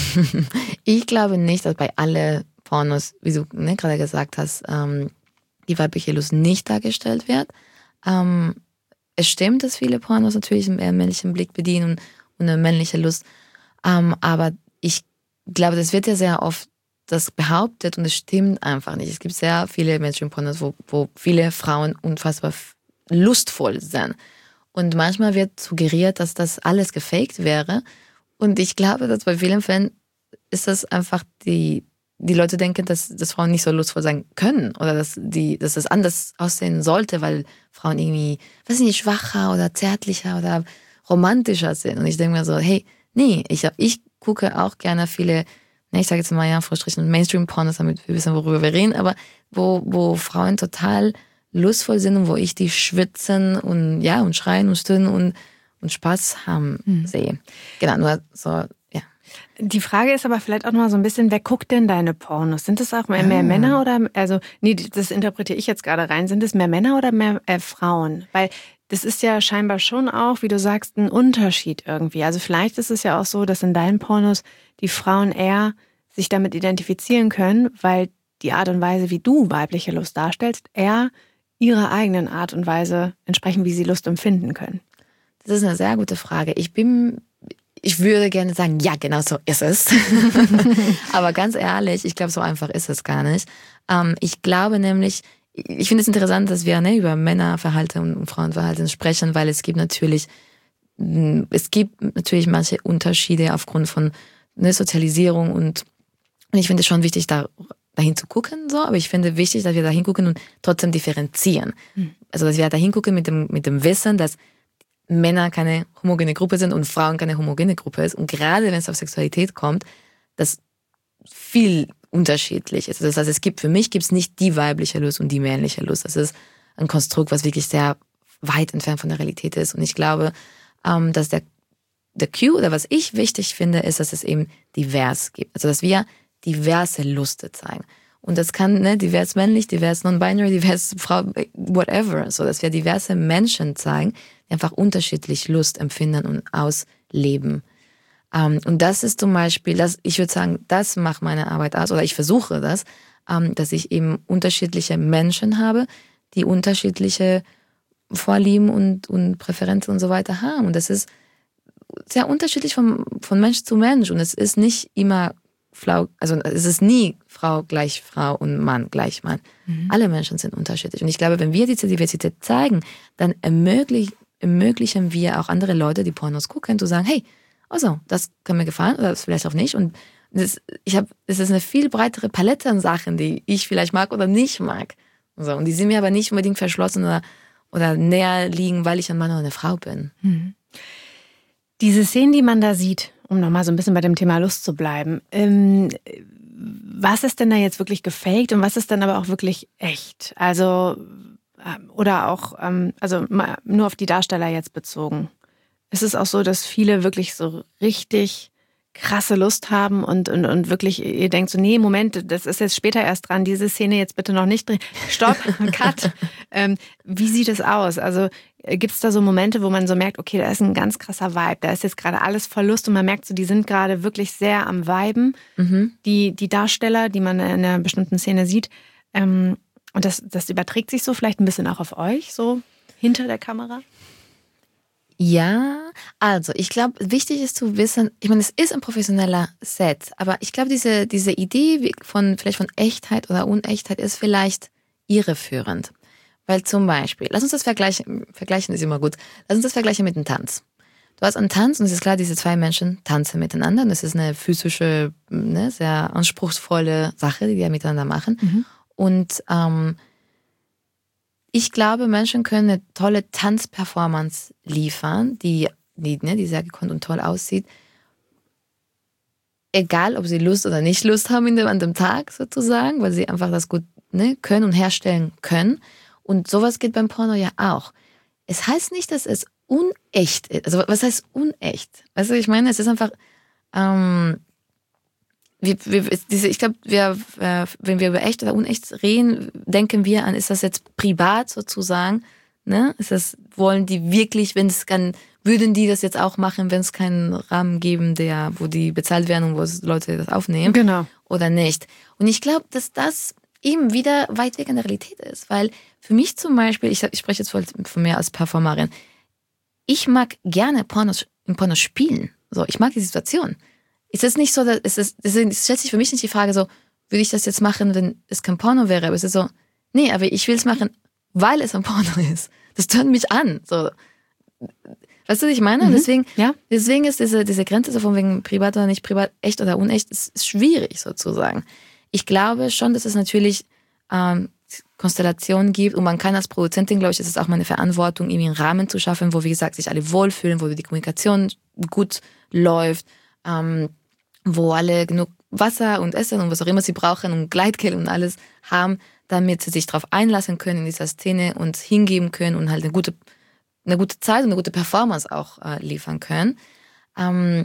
Speaker 1: ich glaube nicht, dass bei alle Pornos, wie du ne, gerade gesagt hast, ähm, die weibliche Lust nicht dargestellt wird. Ähm, es stimmt, dass viele Pornos natürlich einen eher männlichen Blick bedienen und, und eine männliche Lust. Ähm, aber ich glaube, das wird ja sehr oft das behauptet und es stimmt einfach nicht. Es gibt sehr viele Mainstream-Pornos, wo, wo viele Frauen unfassbar lustvoll sind. Und manchmal wird suggeriert, dass das alles gefaked wäre. Und ich glaube, dass bei vielen Fällen ist das einfach die, die Leute denken, dass, dass Frauen nicht so lustvoll sein können oder dass, die, dass das anders aussehen sollte, weil Frauen irgendwie, weiß ich nicht, schwacher oder zärtlicher oder romantischer sind. Und ich denke mir so, hey, nee, ich, hab, ich gucke auch gerne viele, ne, ich sage jetzt mal ja, Vorstrichen Mainstream-Pornos, damit wir wissen, worüber wir reden, aber wo, wo Frauen total lustvoll sind und wo ich die schwitzen und ja und schreien und stöhnen und, und Spaß haben mhm. sehe. Genau, nur so, ja.
Speaker 2: Die Frage ist aber vielleicht auch noch mal so ein bisschen, wer guckt denn deine Pornos? Sind es auch mehr, mehr ah. Männer oder, also, nee, das interpretiere ich jetzt gerade rein, sind es mehr Männer oder mehr äh, Frauen? Weil das ist ja scheinbar schon auch, wie du sagst, ein Unterschied irgendwie. Also vielleicht ist es ja auch so, dass in deinen Pornos die Frauen eher sich damit identifizieren können, weil die Art und Weise, wie du weibliche Lust darstellst, eher ihrer eigenen Art und Weise entsprechen, wie sie Lust empfinden können.
Speaker 1: Das ist eine sehr gute Frage. Ich bin, ich würde gerne sagen, ja, genau so ist es. Aber ganz ehrlich, ich glaube, so einfach ist es gar nicht. Ähm, ich glaube nämlich, ich finde es interessant, dass wir ne, über Männerverhalten und Frauenverhalten sprechen, weil es gibt natürlich, es gibt natürlich manche Unterschiede aufgrund von ne, Sozialisierung und, und ich finde es schon wichtig, da dahin zu gucken, so, aber ich finde wichtig, dass wir dahin gucken und trotzdem differenzieren. Mhm. Also, dass wir dahin gucken mit dem, mit dem Wissen, dass Männer keine homogene Gruppe sind und Frauen keine homogene Gruppe ist. Und gerade wenn es auf Sexualität kommt, das viel unterschiedlich ist. Das heißt, es gibt, für mich gibt es nicht die weibliche Lust und die männliche Lust. Das ist ein Konstrukt, was wirklich sehr weit entfernt von der Realität ist. Und ich glaube, ähm, dass der, der Cue oder was ich wichtig finde, ist, dass es eben divers gibt. Also, dass wir diverse Luste zeigen. Und das kann ne, divers männlich, divers non-binary, divers Frau, whatever. So, dass wir diverse Menschen zeigen, die einfach unterschiedlich Lust empfinden und ausleben. Um, und das ist zum Beispiel, das, ich würde sagen, das macht meine Arbeit aus, oder ich versuche das, um, dass ich eben unterschiedliche Menschen habe, die unterschiedliche Vorlieben und, und Präferenzen und so weiter haben. Und das ist sehr unterschiedlich von, von Mensch zu Mensch. Und es ist nicht immer Frau, also es ist nie Frau gleich Frau und Mann gleich Mann. Mhm. Alle Menschen sind unterschiedlich. Und ich glaube, wenn wir diese Diversität zeigen, dann ermöglich, ermöglichen wir auch andere Leute, die Pornos gucken, zu sagen, hey, also, das kann mir gefallen oder das vielleicht auch nicht. Und das, ich hab, es ist eine viel breitere Palette an Sachen, die ich vielleicht mag oder nicht mag. So, und die sind mir aber nicht unbedingt verschlossen oder, oder näher liegen, weil ich ein Mann oder eine Frau bin.
Speaker 2: Mhm. Diese Szenen, die man da sieht, um nochmal so ein bisschen bei dem Thema Lust zu bleiben, ähm, was ist denn da jetzt wirklich gefaked und was ist dann aber auch wirklich echt? Also, oder auch, ähm, also nur auf die Darsteller jetzt bezogen. Ist es auch so, dass viele wirklich so richtig krasse Lust haben und, und, und wirklich, ihr denkt so, nee, Moment, das ist jetzt später erst dran, diese Szene jetzt bitte noch nicht drin. Stopp, Cut. ähm, wie sieht es aus? Also gibt es da so Momente, wo man so merkt, okay, da ist ein ganz krasser Vibe, da ist jetzt gerade alles voll Lust und man merkt so, die sind gerade wirklich sehr am Viben, mhm. die, die Darsteller, die man in einer bestimmten Szene sieht. Ähm, und das, das überträgt sich so vielleicht ein bisschen auch auf euch, so hinter der Kamera?
Speaker 1: Ja, also ich glaube, wichtig ist zu wissen, ich meine, es ist ein professioneller Set, aber ich glaube, diese, diese Idee von vielleicht von Echtheit oder Unechtheit ist vielleicht irreführend. Weil zum Beispiel, lass uns das vergleichen, vergleichen ist immer gut, lass uns das vergleichen mit einem Tanz. Du hast einen Tanz und es ist klar, diese zwei Menschen tanzen miteinander und es ist eine physische, ne, sehr anspruchsvolle Sache, die wir miteinander machen. Mhm. Und ähm, ich glaube, Menschen können eine tolle Tanzperformance liefern, die, die, ne, die sehr gekonnt und toll aussieht. Egal, ob sie Lust oder nicht Lust haben in dem, an dem Tag sozusagen, weil sie einfach das gut ne, können und herstellen können. Und sowas geht beim Porno ja auch. Es heißt nicht, dass es unecht ist. Also was heißt unecht? Also ich meine, es ist einfach, ähm, wir, wir, diese, ich glaube, wir, äh, wenn wir über echt oder unecht reden, denken wir an, ist das jetzt privat sozusagen? Ne? Ist das, wollen die wirklich, wenn es kann, würden die das jetzt auch machen, wenn es keinen Rahmen geben, der, wo die bezahlt werden und wo Leute das aufnehmen?
Speaker 2: Genau.
Speaker 1: Oder nicht? Und ich glaube, dass das eben wieder weit weg an der Realität ist, weil für mich zum Beispiel, ich, ich spreche jetzt von, von mir als Performerin, ich mag gerne Pornos, in Pornos spielen. So, ich mag die Situation. Es ist nicht so, dass, es ist, es stellt sich für mich nicht die Frage so, würde ich das jetzt machen, wenn es kein Porno wäre? Aber es ist so, nee, aber ich will es machen, weil es ein Porno ist. Das tönt mich an. So. Weißt du, was ich meine? Mhm. Deswegen, ja. deswegen ist diese, diese Grenze so von wegen privat oder nicht privat, echt oder unecht, ist, ist schwierig sozusagen. Ich glaube schon, dass es natürlich ähm, Konstellationen gibt und man kann als Produzentin, glaube ich, ist es auch meine Verantwortung, irgendwie einen Rahmen zu schaffen, wo, wie gesagt, sich alle wohlfühlen, wo die Kommunikation gut läuft, ähm, wo alle genug Wasser und Essen und was auch immer sie brauchen und Gleitgel und alles haben, damit sie sich darauf einlassen können in dieser Szene und hingeben können und halt eine gute, eine gute Zeit und eine gute Performance auch äh, liefern können. Ähm,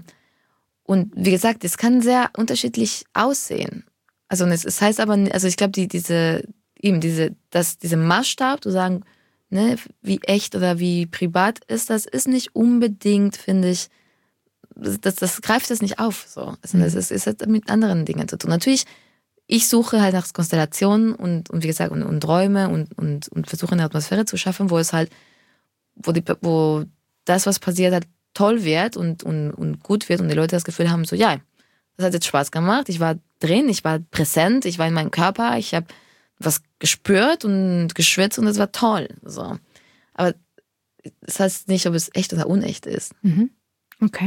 Speaker 1: und wie gesagt, es kann sehr unterschiedlich aussehen. Also es, es heißt aber, also ich glaube, die, diese, eben diese, dass diese Maßstab, zu sagen, ne, wie echt oder wie privat ist das, ist nicht unbedingt, finde ich, das, das greift das nicht auf. So. Also das ist, ist halt mit anderen Dingen zu tun. Natürlich, ich suche halt nach Konstellationen und, und wie gesagt, und, und Räume und, und, und versuche eine Atmosphäre zu schaffen, wo es halt, wo, die, wo das, was passiert, halt toll wird und, und, und gut wird und die Leute das Gefühl haben, so, ja, das hat jetzt Spaß gemacht, ich war drin, ich war präsent, ich war in meinem Körper, ich habe was gespürt und geschwitzt und es war toll. So. Aber das heißt nicht, ob es echt oder unecht ist.
Speaker 2: Mhm. Okay.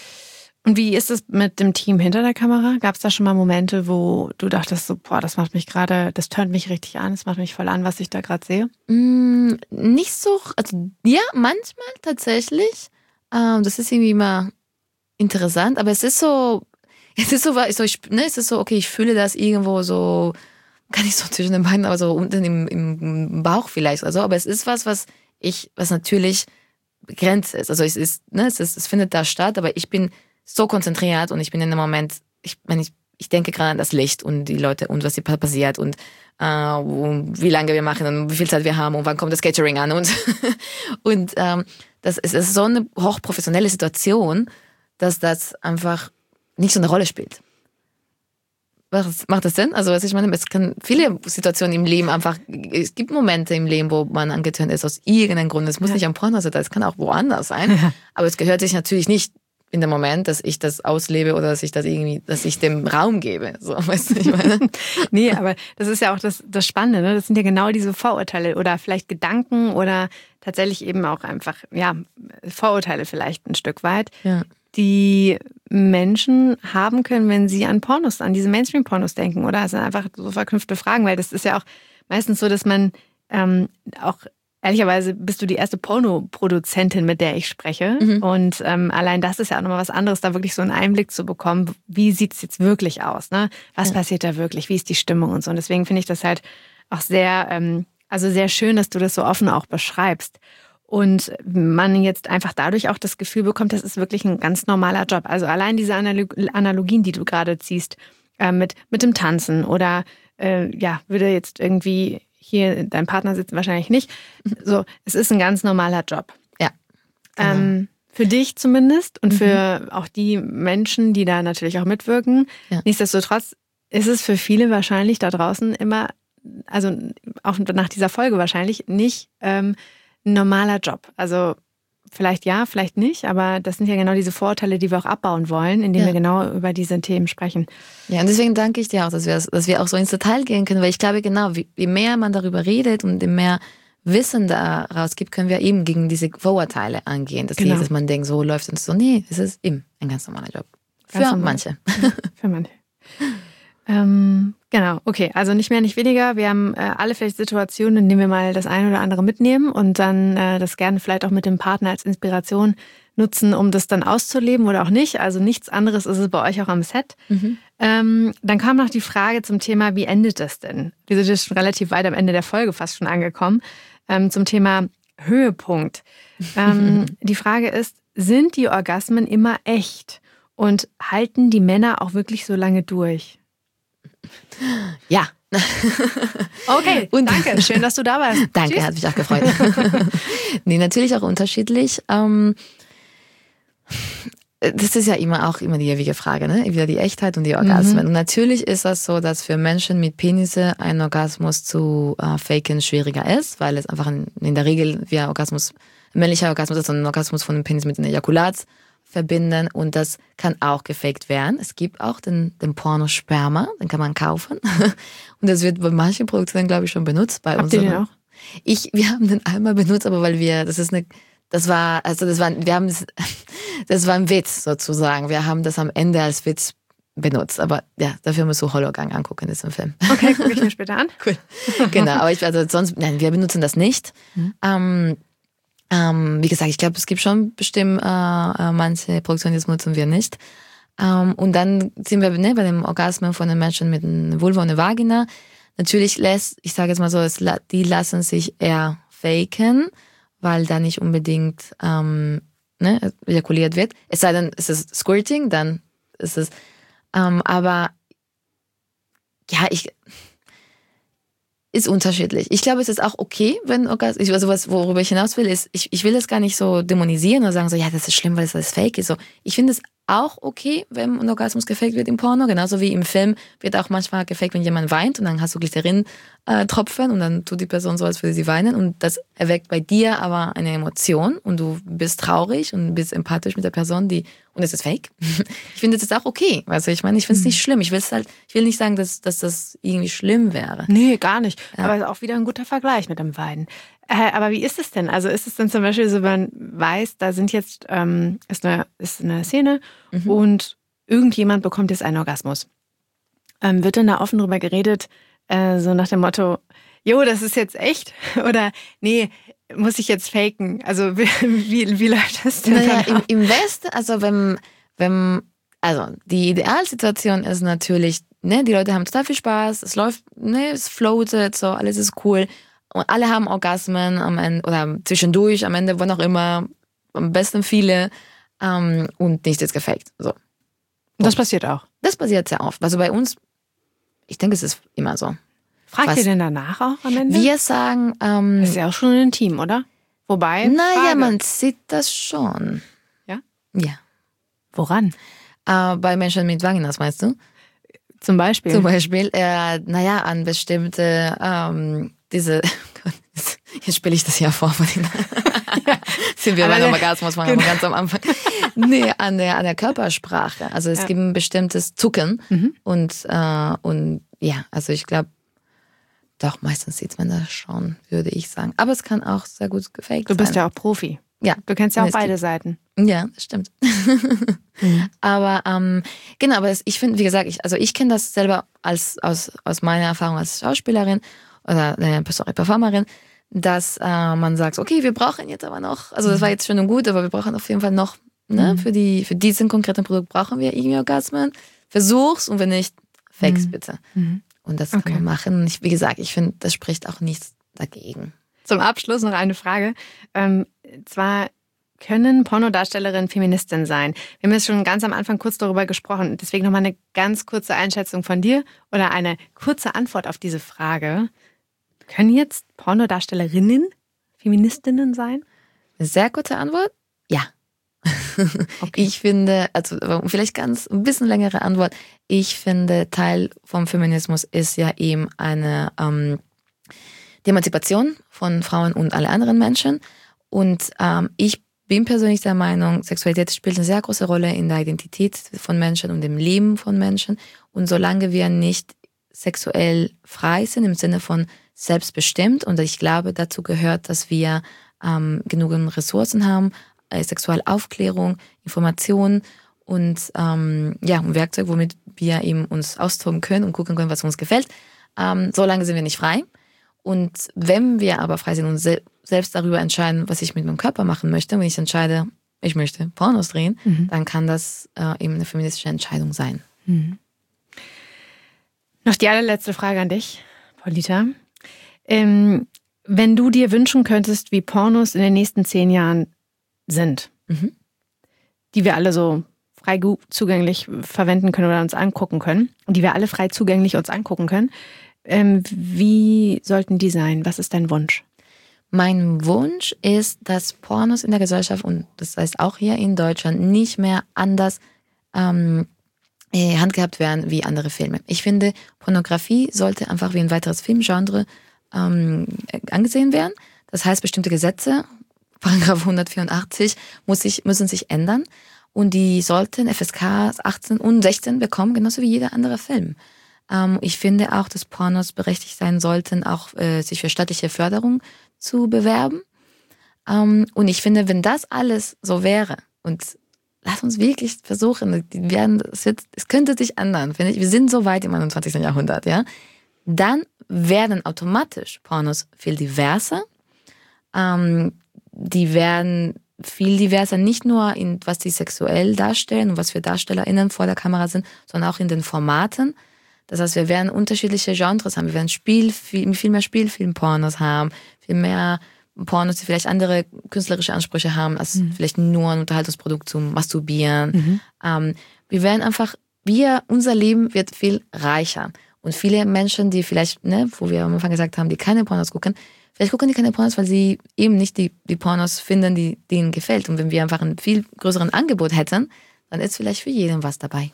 Speaker 2: Und wie ist es mit dem Team hinter der Kamera? Gab es da schon mal Momente, wo du dachtest, so, boah, das macht mich gerade, das tönt mich richtig an, das macht mich voll an, was ich da gerade sehe?
Speaker 1: Mm, nicht so, also ja, manchmal tatsächlich. Ähm, das ist irgendwie immer interessant, aber es ist so, es ist so, so ich, ne, es ist so, okay, ich fühle das irgendwo so, gar nicht so zwischen den Beinen, aber so unten im, im Bauch vielleicht oder so, aber es ist was, was ich, was natürlich begrenzt ist. Also es ist, ne, es ist, es findet da statt, aber ich bin so konzentriert und ich bin in dem Moment, ich meine, ich, ich denke gerade an das Licht und die Leute und was hier passiert und äh, wie lange wir machen und wie viel Zeit wir haben und wann kommt das Catering an und und ähm, das ist, ist so eine hochprofessionelle Situation, dass das einfach nicht so eine Rolle spielt. Was, macht das Sinn? Also was ich meine, es kann viele Situationen im Leben einfach, es gibt Momente im Leben, wo man angetönt ist aus irgendeinem Grund. Es muss ja nicht am Porno sein, es kann auch woanders sein. Ja. Aber es gehört sich natürlich nicht in dem Moment, dass ich das auslebe oder dass ich das irgendwie, dass ich dem Raum gebe. So, weißt du, ich meine?
Speaker 2: Nee, aber das ist ja auch das, das Spannende, ne? Das sind ja genau diese Vorurteile oder vielleicht Gedanken oder tatsächlich eben auch einfach, ja, Vorurteile vielleicht ein Stück weit, ja, die Menschen haben können, wenn sie an Pornos, an diese Mainstream-Pornos denken, oder? Das sind einfach so verknüpfte Fragen, weil das ist ja auch meistens so, dass man ähm, auch, ehrlicherweise bist du die erste Pornoproduzentin, mit der ich spreche. Mhm. Und ähm, allein das ist ja auch nochmal was anderes, da wirklich so einen Einblick zu bekommen, wie sieht es jetzt wirklich aus, ne? Was ja. passiert da wirklich, wie ist die Stimmung und so. Und deswegen finde ich das halt auch sehr, ähm, also sehr schön, dass du das so offen auch beschreibst. Und man jetzt einfach dadurch auch das Gefühl bekommt, das ist wirklich ein ganz normaler Job. Also allein diese Analogien, die du gerade ziehst, äh, mit, mit dem Tanzen oder äh, ja, würde jetzt irgendwie hier dein Partner sitzen wahrscheinlich nicht. So, es ist ein ganz normaler Job.
Speaker 1: Ja. Genau.
Speaker 2: Ähm, für dich zumindest und mhm. für auch die Menschen, die da natürlich auch mitwirken. Ja. Nichtsdestotrotz ist es für viele wahrscheinlich da draußen immer, also auch nach dieser Folge wahrscheinlich nicht ähm, ein normaler Job. Also vielleicht ja, vielleicht nicht, aber das sind ja genau diese Vorurteile, die wir auch abbauen wollen, indem ja. wir genau über diese Themen sprechen.
Speaker 1: Ja, und deswegen danke ich dir auch, dass wir, dass wir auch so ins Detail gehen können, weil ich glaube genau, je mehr man darüber redet und je mehr Wissen daraus gibt, können wir eben gegen diese Vorurteile angehen. Das genau. Dass man denkt, so läuft es so. Nee, es ist eben ein ganz normaler Job. Für ganz manche.
Speaker 2: Für manche. Ähm, genau, okay, also nicht mehr, nicht weniger. Wir haben äh, alle vielleicht Situationen, in denen wir mal das eine oder andere mitnehmen und dann äh, das gerne vielleicht auch mit dem Partner als Inspiration nutzen, um das dann auszuleben oder auch nicht. Also nichts anderes ist es bei euch auch am Set. Mhm. Ähm, dann kam noch die Frage zum Thema, wie endet das denn? Wir sind jetzt schon relativ weit am Ende der Folge fast schon angekommen. Ähm, zum Thema Höhepunkt. Ähm, die Frage ist, sind die Orgasmen immer echt? Und halten die Männer auch wirklich so lange durch?
Speaker 1: Ja.
Speaker 2: Okay, und danke. Schön, dass du da warst.
Speaker 1: Danke,
Speaker 2: Tschüss.
Speaker 1: Hat mich auch gefreut. Nee, natürlich auch unterschiedlich. Ähm, das ist ja immer auch immer die ewige Frage, ne? Wieder die Echtheit und die Orgasmen. Mhm. Und natürlich ist das so, dass für Menschen mit Penisse ein Orgasmus zu äh, faken schwieriger ist, weil es einfach in, in der Regel wie ein Orgasmus, ein männlicher Orgasmus ist, ein Orgasmus von dem Penis mit einem Ejakulat verbinden und das kann auch gefaked werden. Es gibt auch den, den Pornosperma, den kann man kaufen und das wird bei manchen Produktionen, glaube ich, schon benutzt. Bei
Speaker 2: Habt ihr den auch?
Speaker 1: Ich, wir haben den einmal benutzt, aber weil wir, das ist eine, das war, also das war, wir haben das, das war ein Witz sozusagen. Wir haben das am Ende als Witz benutzt, aber ja, dafür musst du Hologang angucken, das ist ein Film.
Speaker 2: Okay, gucke ich mir später an.
Speaker 1: Cool. Genau, aber ich, also sonst, nein, wir benutzen das nicht. Mhm. Ähm, Ähm, wie gesagt, ich glaube, es gibt schon bestimmt äh, äh, manche Produktionen, das nutzen wir nicht. Ähm, und dann sind wir ne, bei dem Orgasmen von den Menschen mit einer Vulva und einer Vagina. Natürlich lässt, ich sage jetzt mal so, es, die lassen sich eher faken, weil da nicht unbedingt ähm, ne, ejakuliert wird. Es sei denn, es ist Squirting, dann ist es. Ähm, aber ja, ich... Ist unterschiedlich. Ich glaube, es ist auch okay, wenn Orgasmus, also was, worüber ich hinaus will, ist, ich, ich will das gar nicht so dämonisieren oder sagen so, ja, das ist schlimm, weil das alles fake ist. So, ich finde es auch okay, wenn ein Orgasmus gefaked wird im Porno, genauso wie im Film wird auch manchmal gefaked, wenn jemand weint und dann hast du Glycerin-Tropfen und dann tut die Person so, als würde sie weinen und das erweckt bei dir aber eine Emotion und du bist traurig und bist empathisch mit der Person, die und es ist fake. Ich finde, das ist auch okay. Also ich meine, ich finde es nicht schlimm. Ich will es halt, ich will nicht sagen, dass, dass das irgendwie schlimm wäre.
Speaker 2: Nee, gar nicht.
Speaker 1: Ja.
Speaker 2: Aber auch wieder ein guter Vergleich mit dem Weinen. Äh, aber wie ist es denn? Also ist es denn zum Beispiel so, man weiß, da sind jetzt, ähm, ist, eine, ist eine Szene mhm. und irgendjemand bekommt jetzt einen Orgasmus. Ähm, wird dann da offen drüber geredet, äh, so nach dem Motto, jo, das ist jetzt echt? Oder nee, muss ich jetzt faken? Also wie, wie, wie läuft das denn?
Speaker 1: Naja, im, im Westen, also wenn, wenn, also die Idealsituation ist natürlich, ne, die Leute haben total viel Spaß, es läuft, ne, es floatet, so, alles ist cool. Und alle haben Orgasmen am Ende, oder zwischendurch, am Ende, wann auch immer, am besten viele, ähm, und nichts ist gefaked. So.
Speaker 2: Das passiert auch? Das
Speaker 1: passiert sehr oft. Also bei uns, ich denke, es ist immer so.
Speaker 2: Fragt Was, ihr denn danach auch am Ende?
Speaker 1: Wir sagen... Ähm,
Speaker 2: das ist ja auch schon intim, oder? Wobei...
Speaker 1: Naja, man sieht das schon.
Speaker 2: Ja?
Speaker 1: Ja.
Speaker 2: Woran?
Speaker 1: Äh, bei Menschen mit Vaginas, meinst du?
Speaker 2: Zum Beispiel?
Speaker 1: Zum Beispiel, äh, naja, an bestimmte... Ähm, diese... Jetzt spiele ich das ja vor. Ja. Sind wir bei einem Orgasmus genau. ganz am Anfang. Nee, an der, an der Körpersprache. Also es ja. gibt ein bestimmtes Zucken. Mhm. Und, äh, und ja, also ich glaube, doch, meistens sieht man das schon, würde ich sagen. Aber es kann auch sehr gut gefaked sein.
Speaker 2: Du bist sein. ja auch Profi.
Speaker 1: Ja.
Speaker 2: Du kennst ja auch beide gibt, Seiten.
Speaker 1: Ja, das stimmt. Mhm. Aber ähm, genau, aber das, ich finde, wie gesagt, ich, also ich kenne das selber als, aus, aus meiner Erfahrung als Schauspielerin oder äh, sorry, Performerin, dass äh, man sagt, okay, wir brauchen jetzt aber noch, also das war jetzt schön und gut, aber wir brauchen auf jeden Fall noch, ne, mhm. für die für diesen konkreten Produkt brauchen wir irgendwie Orgasmen. Versuch's und wenn nicht, fakes mhm. bitte. Mhm. Und das okay. kann man machen. Ich, wie gesagt, ich finde, das spricht auch nichts dagegen.
Speaker 2: Zum Abschluss noch eine Frage. Ähm, zwar können Pornodarstellerinnen Feministinnen sein. Wir haben jetzt schon ganz am Anfang kurz darüber gesprochen. Deswegen nochmal eine ganz kurze Einschätzung von dir oder eine kurze Antwort auf diese Frage. Können jetzt Pornodarstellerinnen Feministinnen sein?
Speaker 1: Eine sehr kurze Antwort? Ja. Okay. Ich finde, also vielleicht ganz ein bisschen längere Antwort. Ich finde, Teil vom Feminismus ist ja eben eine ähm, die Emanzipation von Frauen und alle anderen Menschen. Und ähm, ich bin persönlich der Meinung, Sexualität spielt eine sehr große Rolle in der Identität von Menschen und im Leben von Menschen. Und solange wir nicht sexuell frei sind, im Sinne von selbstbestimmt, und ich glaube, dazu gehört, dass wir ähm, genügend Ressourcen haben, äh, Sexualaufklärung, Informationen und ähm, ja, ein Werkzeug, womit wir eben uns austoben können und gucken können, was uns gefällt. Ähm, solange sind wir nicht frei. Und wenn wir aber frei sind und se- selbst darüber entscheiden, was ich mit meinem Körper machen möchte, wenn ich entscheide, ich möchte Pornos drehen, mhm. dann kann das äh, eben eine feministische Entscheidung sein.
Speaker 2: Mhm. Noch die allerletzte Frage an dich, Paulita. Ähm, wenn du dir wünschen könntest, wie Pornos in den nächsten zehn Jahren sind, mhm. die wir alle so frei zugänglich verwenden können oder uns angucken können, die wir alle frei zugänglich uns angucken können. Ähm, wie sollten die sein? Was ist dein Wunsch?
Speaker 1: Mein Wunsch ist, dass Pornos in der Gesellschaft, und das heißt auch hier in Deutschland, nicht mehr anders ähm, handgehabt werden wie andere Filme. Ich finde, Pornografie sollte einfach wie ein weiteres Filmgenre ähm, angesehen werden. Das heißt, bestimmte Gesetze, Paragraph hundertvierundachtzig, muss sich, müssen sich ändern. Und die sollten F S K achtzehn und sechzehn bekommen, genauso wie jeder andere Film. Ähm, ich finde auch, dass Pornos berechtigt sein sollten, auch äh, sich für staatliche Förderung zu bewerben. Ähm, und ich finde, wenn das alles so wäre, und lass uns wirklich versuchen, die werden, es, wird, es könnte sich ändern, finde ich. Wir sind so weit im einundzwanzigsten Jahrhundert, ja. Dann werden automatisch Pornos viel diverser. Ähm, die werden viel diverser, nicht nur in was die sexuell darstellen und was für DarstellerInnen vor der Kamera sind, sondern auch in den Formaten. Das heißt, wir werden unterschiedliche Genres haben. Wir werden Spiel, viel, viel mehr Spielfilm-Pornos haben, viel mehr Pornos, die vielleicht andere künstlerische Ansprüche haben, als mhm. vielleicht nur ein Unterhaltungsprodukt zum Masturbieren. Mhm. Ähm, wir werden einfach, wir, unser Leben wird viel reicher. Und viele Menschen, die vielleicht, ne, wo wir am Anfang gesagt haben, die keine Pornos gucken, vielleicht gucken die keine Pornos, weil sie eben nicht die, die Pornos finden, die denen gefällt. Und wenn wir einfach ein viel größeres Angebot hätten, dann ist vielleicht für jeden was dabei.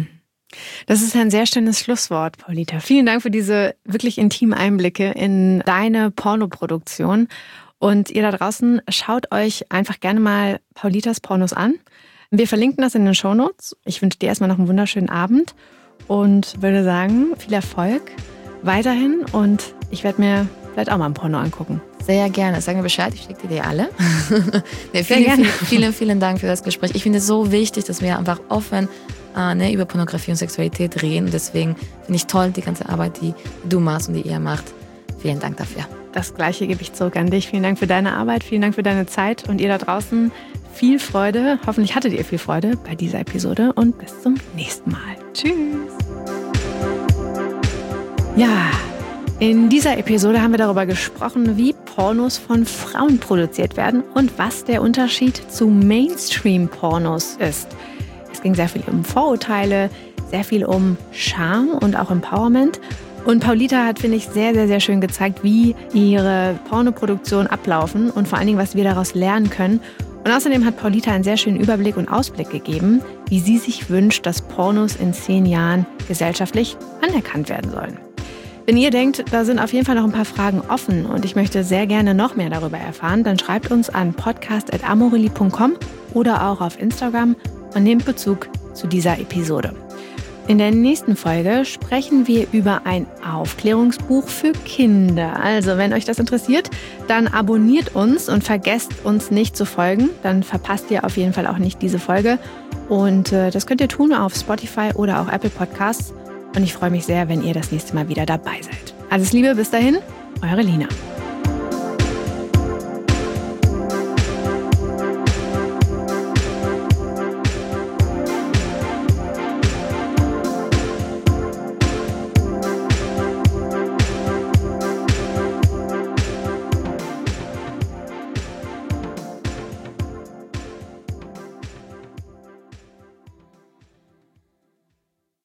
Speaker 2: Das ist ein sehr schönes Schlusswort, Paulita. Vielen Dank für diese wirklich intimen Einblicke in deine Pornoproduktion. Und ihr da draußen, schaut euch einfach gerne mal Paulitas Pornos an. Wir verlinken das in den Shownotes. Ich wünsche dir erstmal noch einen wunderschönen Abend und würde sagen, viel Erfolg weiterhin. Und ich werde mir vielleicht auch mal ein Porno angucken.
Speaker 1: Sehr gerne. Sag mir Bescheid, ich schicke dir alle. nee, vielen, vielen, vielen, vielen Dank für das Gespräch. Ich finde es so wichtig, dass wir einfach offen äh, ne, über Pornografie und Sexualität reden. Deswegen finde ich toll, die ganze Arbeit, die du machst und die ihr macht. Vielen Dank dafür.
Speaker 2: Das Gleiche gebe ich zurück an dich. Vielen Dank für deine Arbeit, vielen Dank für deine Zeit und ihr da draußen viel Freude. Hoffentlich hattet ihr viel Freude bei dieser Episode und bis zum nächsten Mal. Tschüss. Ja, in dieser Episode haben wir darüber gesprochen, wie Pornos von Frauen produziert werden und was der Unterschied zu Mainstream-Pornos ist. Es ging sehr viel um Vorurteile, sehr viel um Charme und auch Empowerment. Und Paulita hat, finde ich, sehr, sehr, sehr schön gezeigt, wie ihre Pornoproduktion ablaufen und vor allen Dingen, was wir daraus lernen können. Und außerdem hat Paulita einen sehr schönen Überblick und Ausblick gegeben, wie sie sich wünscht, dass Pornos in zehn Jahren gesellschaftlich anerkannt werden sollen. Wenn ihr denkt, da sind auf jeden Fall noch ein paar Fragen offen und ich möchte sehr gerne noch mehr darüber erfahren, dann schreibt uns an podcast at amorelli punkt com oder auch auf Instagram und nehmt Bezug zu dieser Episode. In der nächsten Folge sprechen wir über ein Aufklärungsbuch für Kinder. Also, wenn euch das interessiert, dann abonniert uns und vergesst uns nicht zu folgen. Dann verpasst ihr auf jeden Fall auch nicht diese Folge. Und äh, das könnt ihr tun auf Spotify oder auch Apple Podcasts. Und ich freue mich sehr, wenn ihr das nächste Mal wieder dabei seid. Alles Liebe, bis dahin, eure Lina.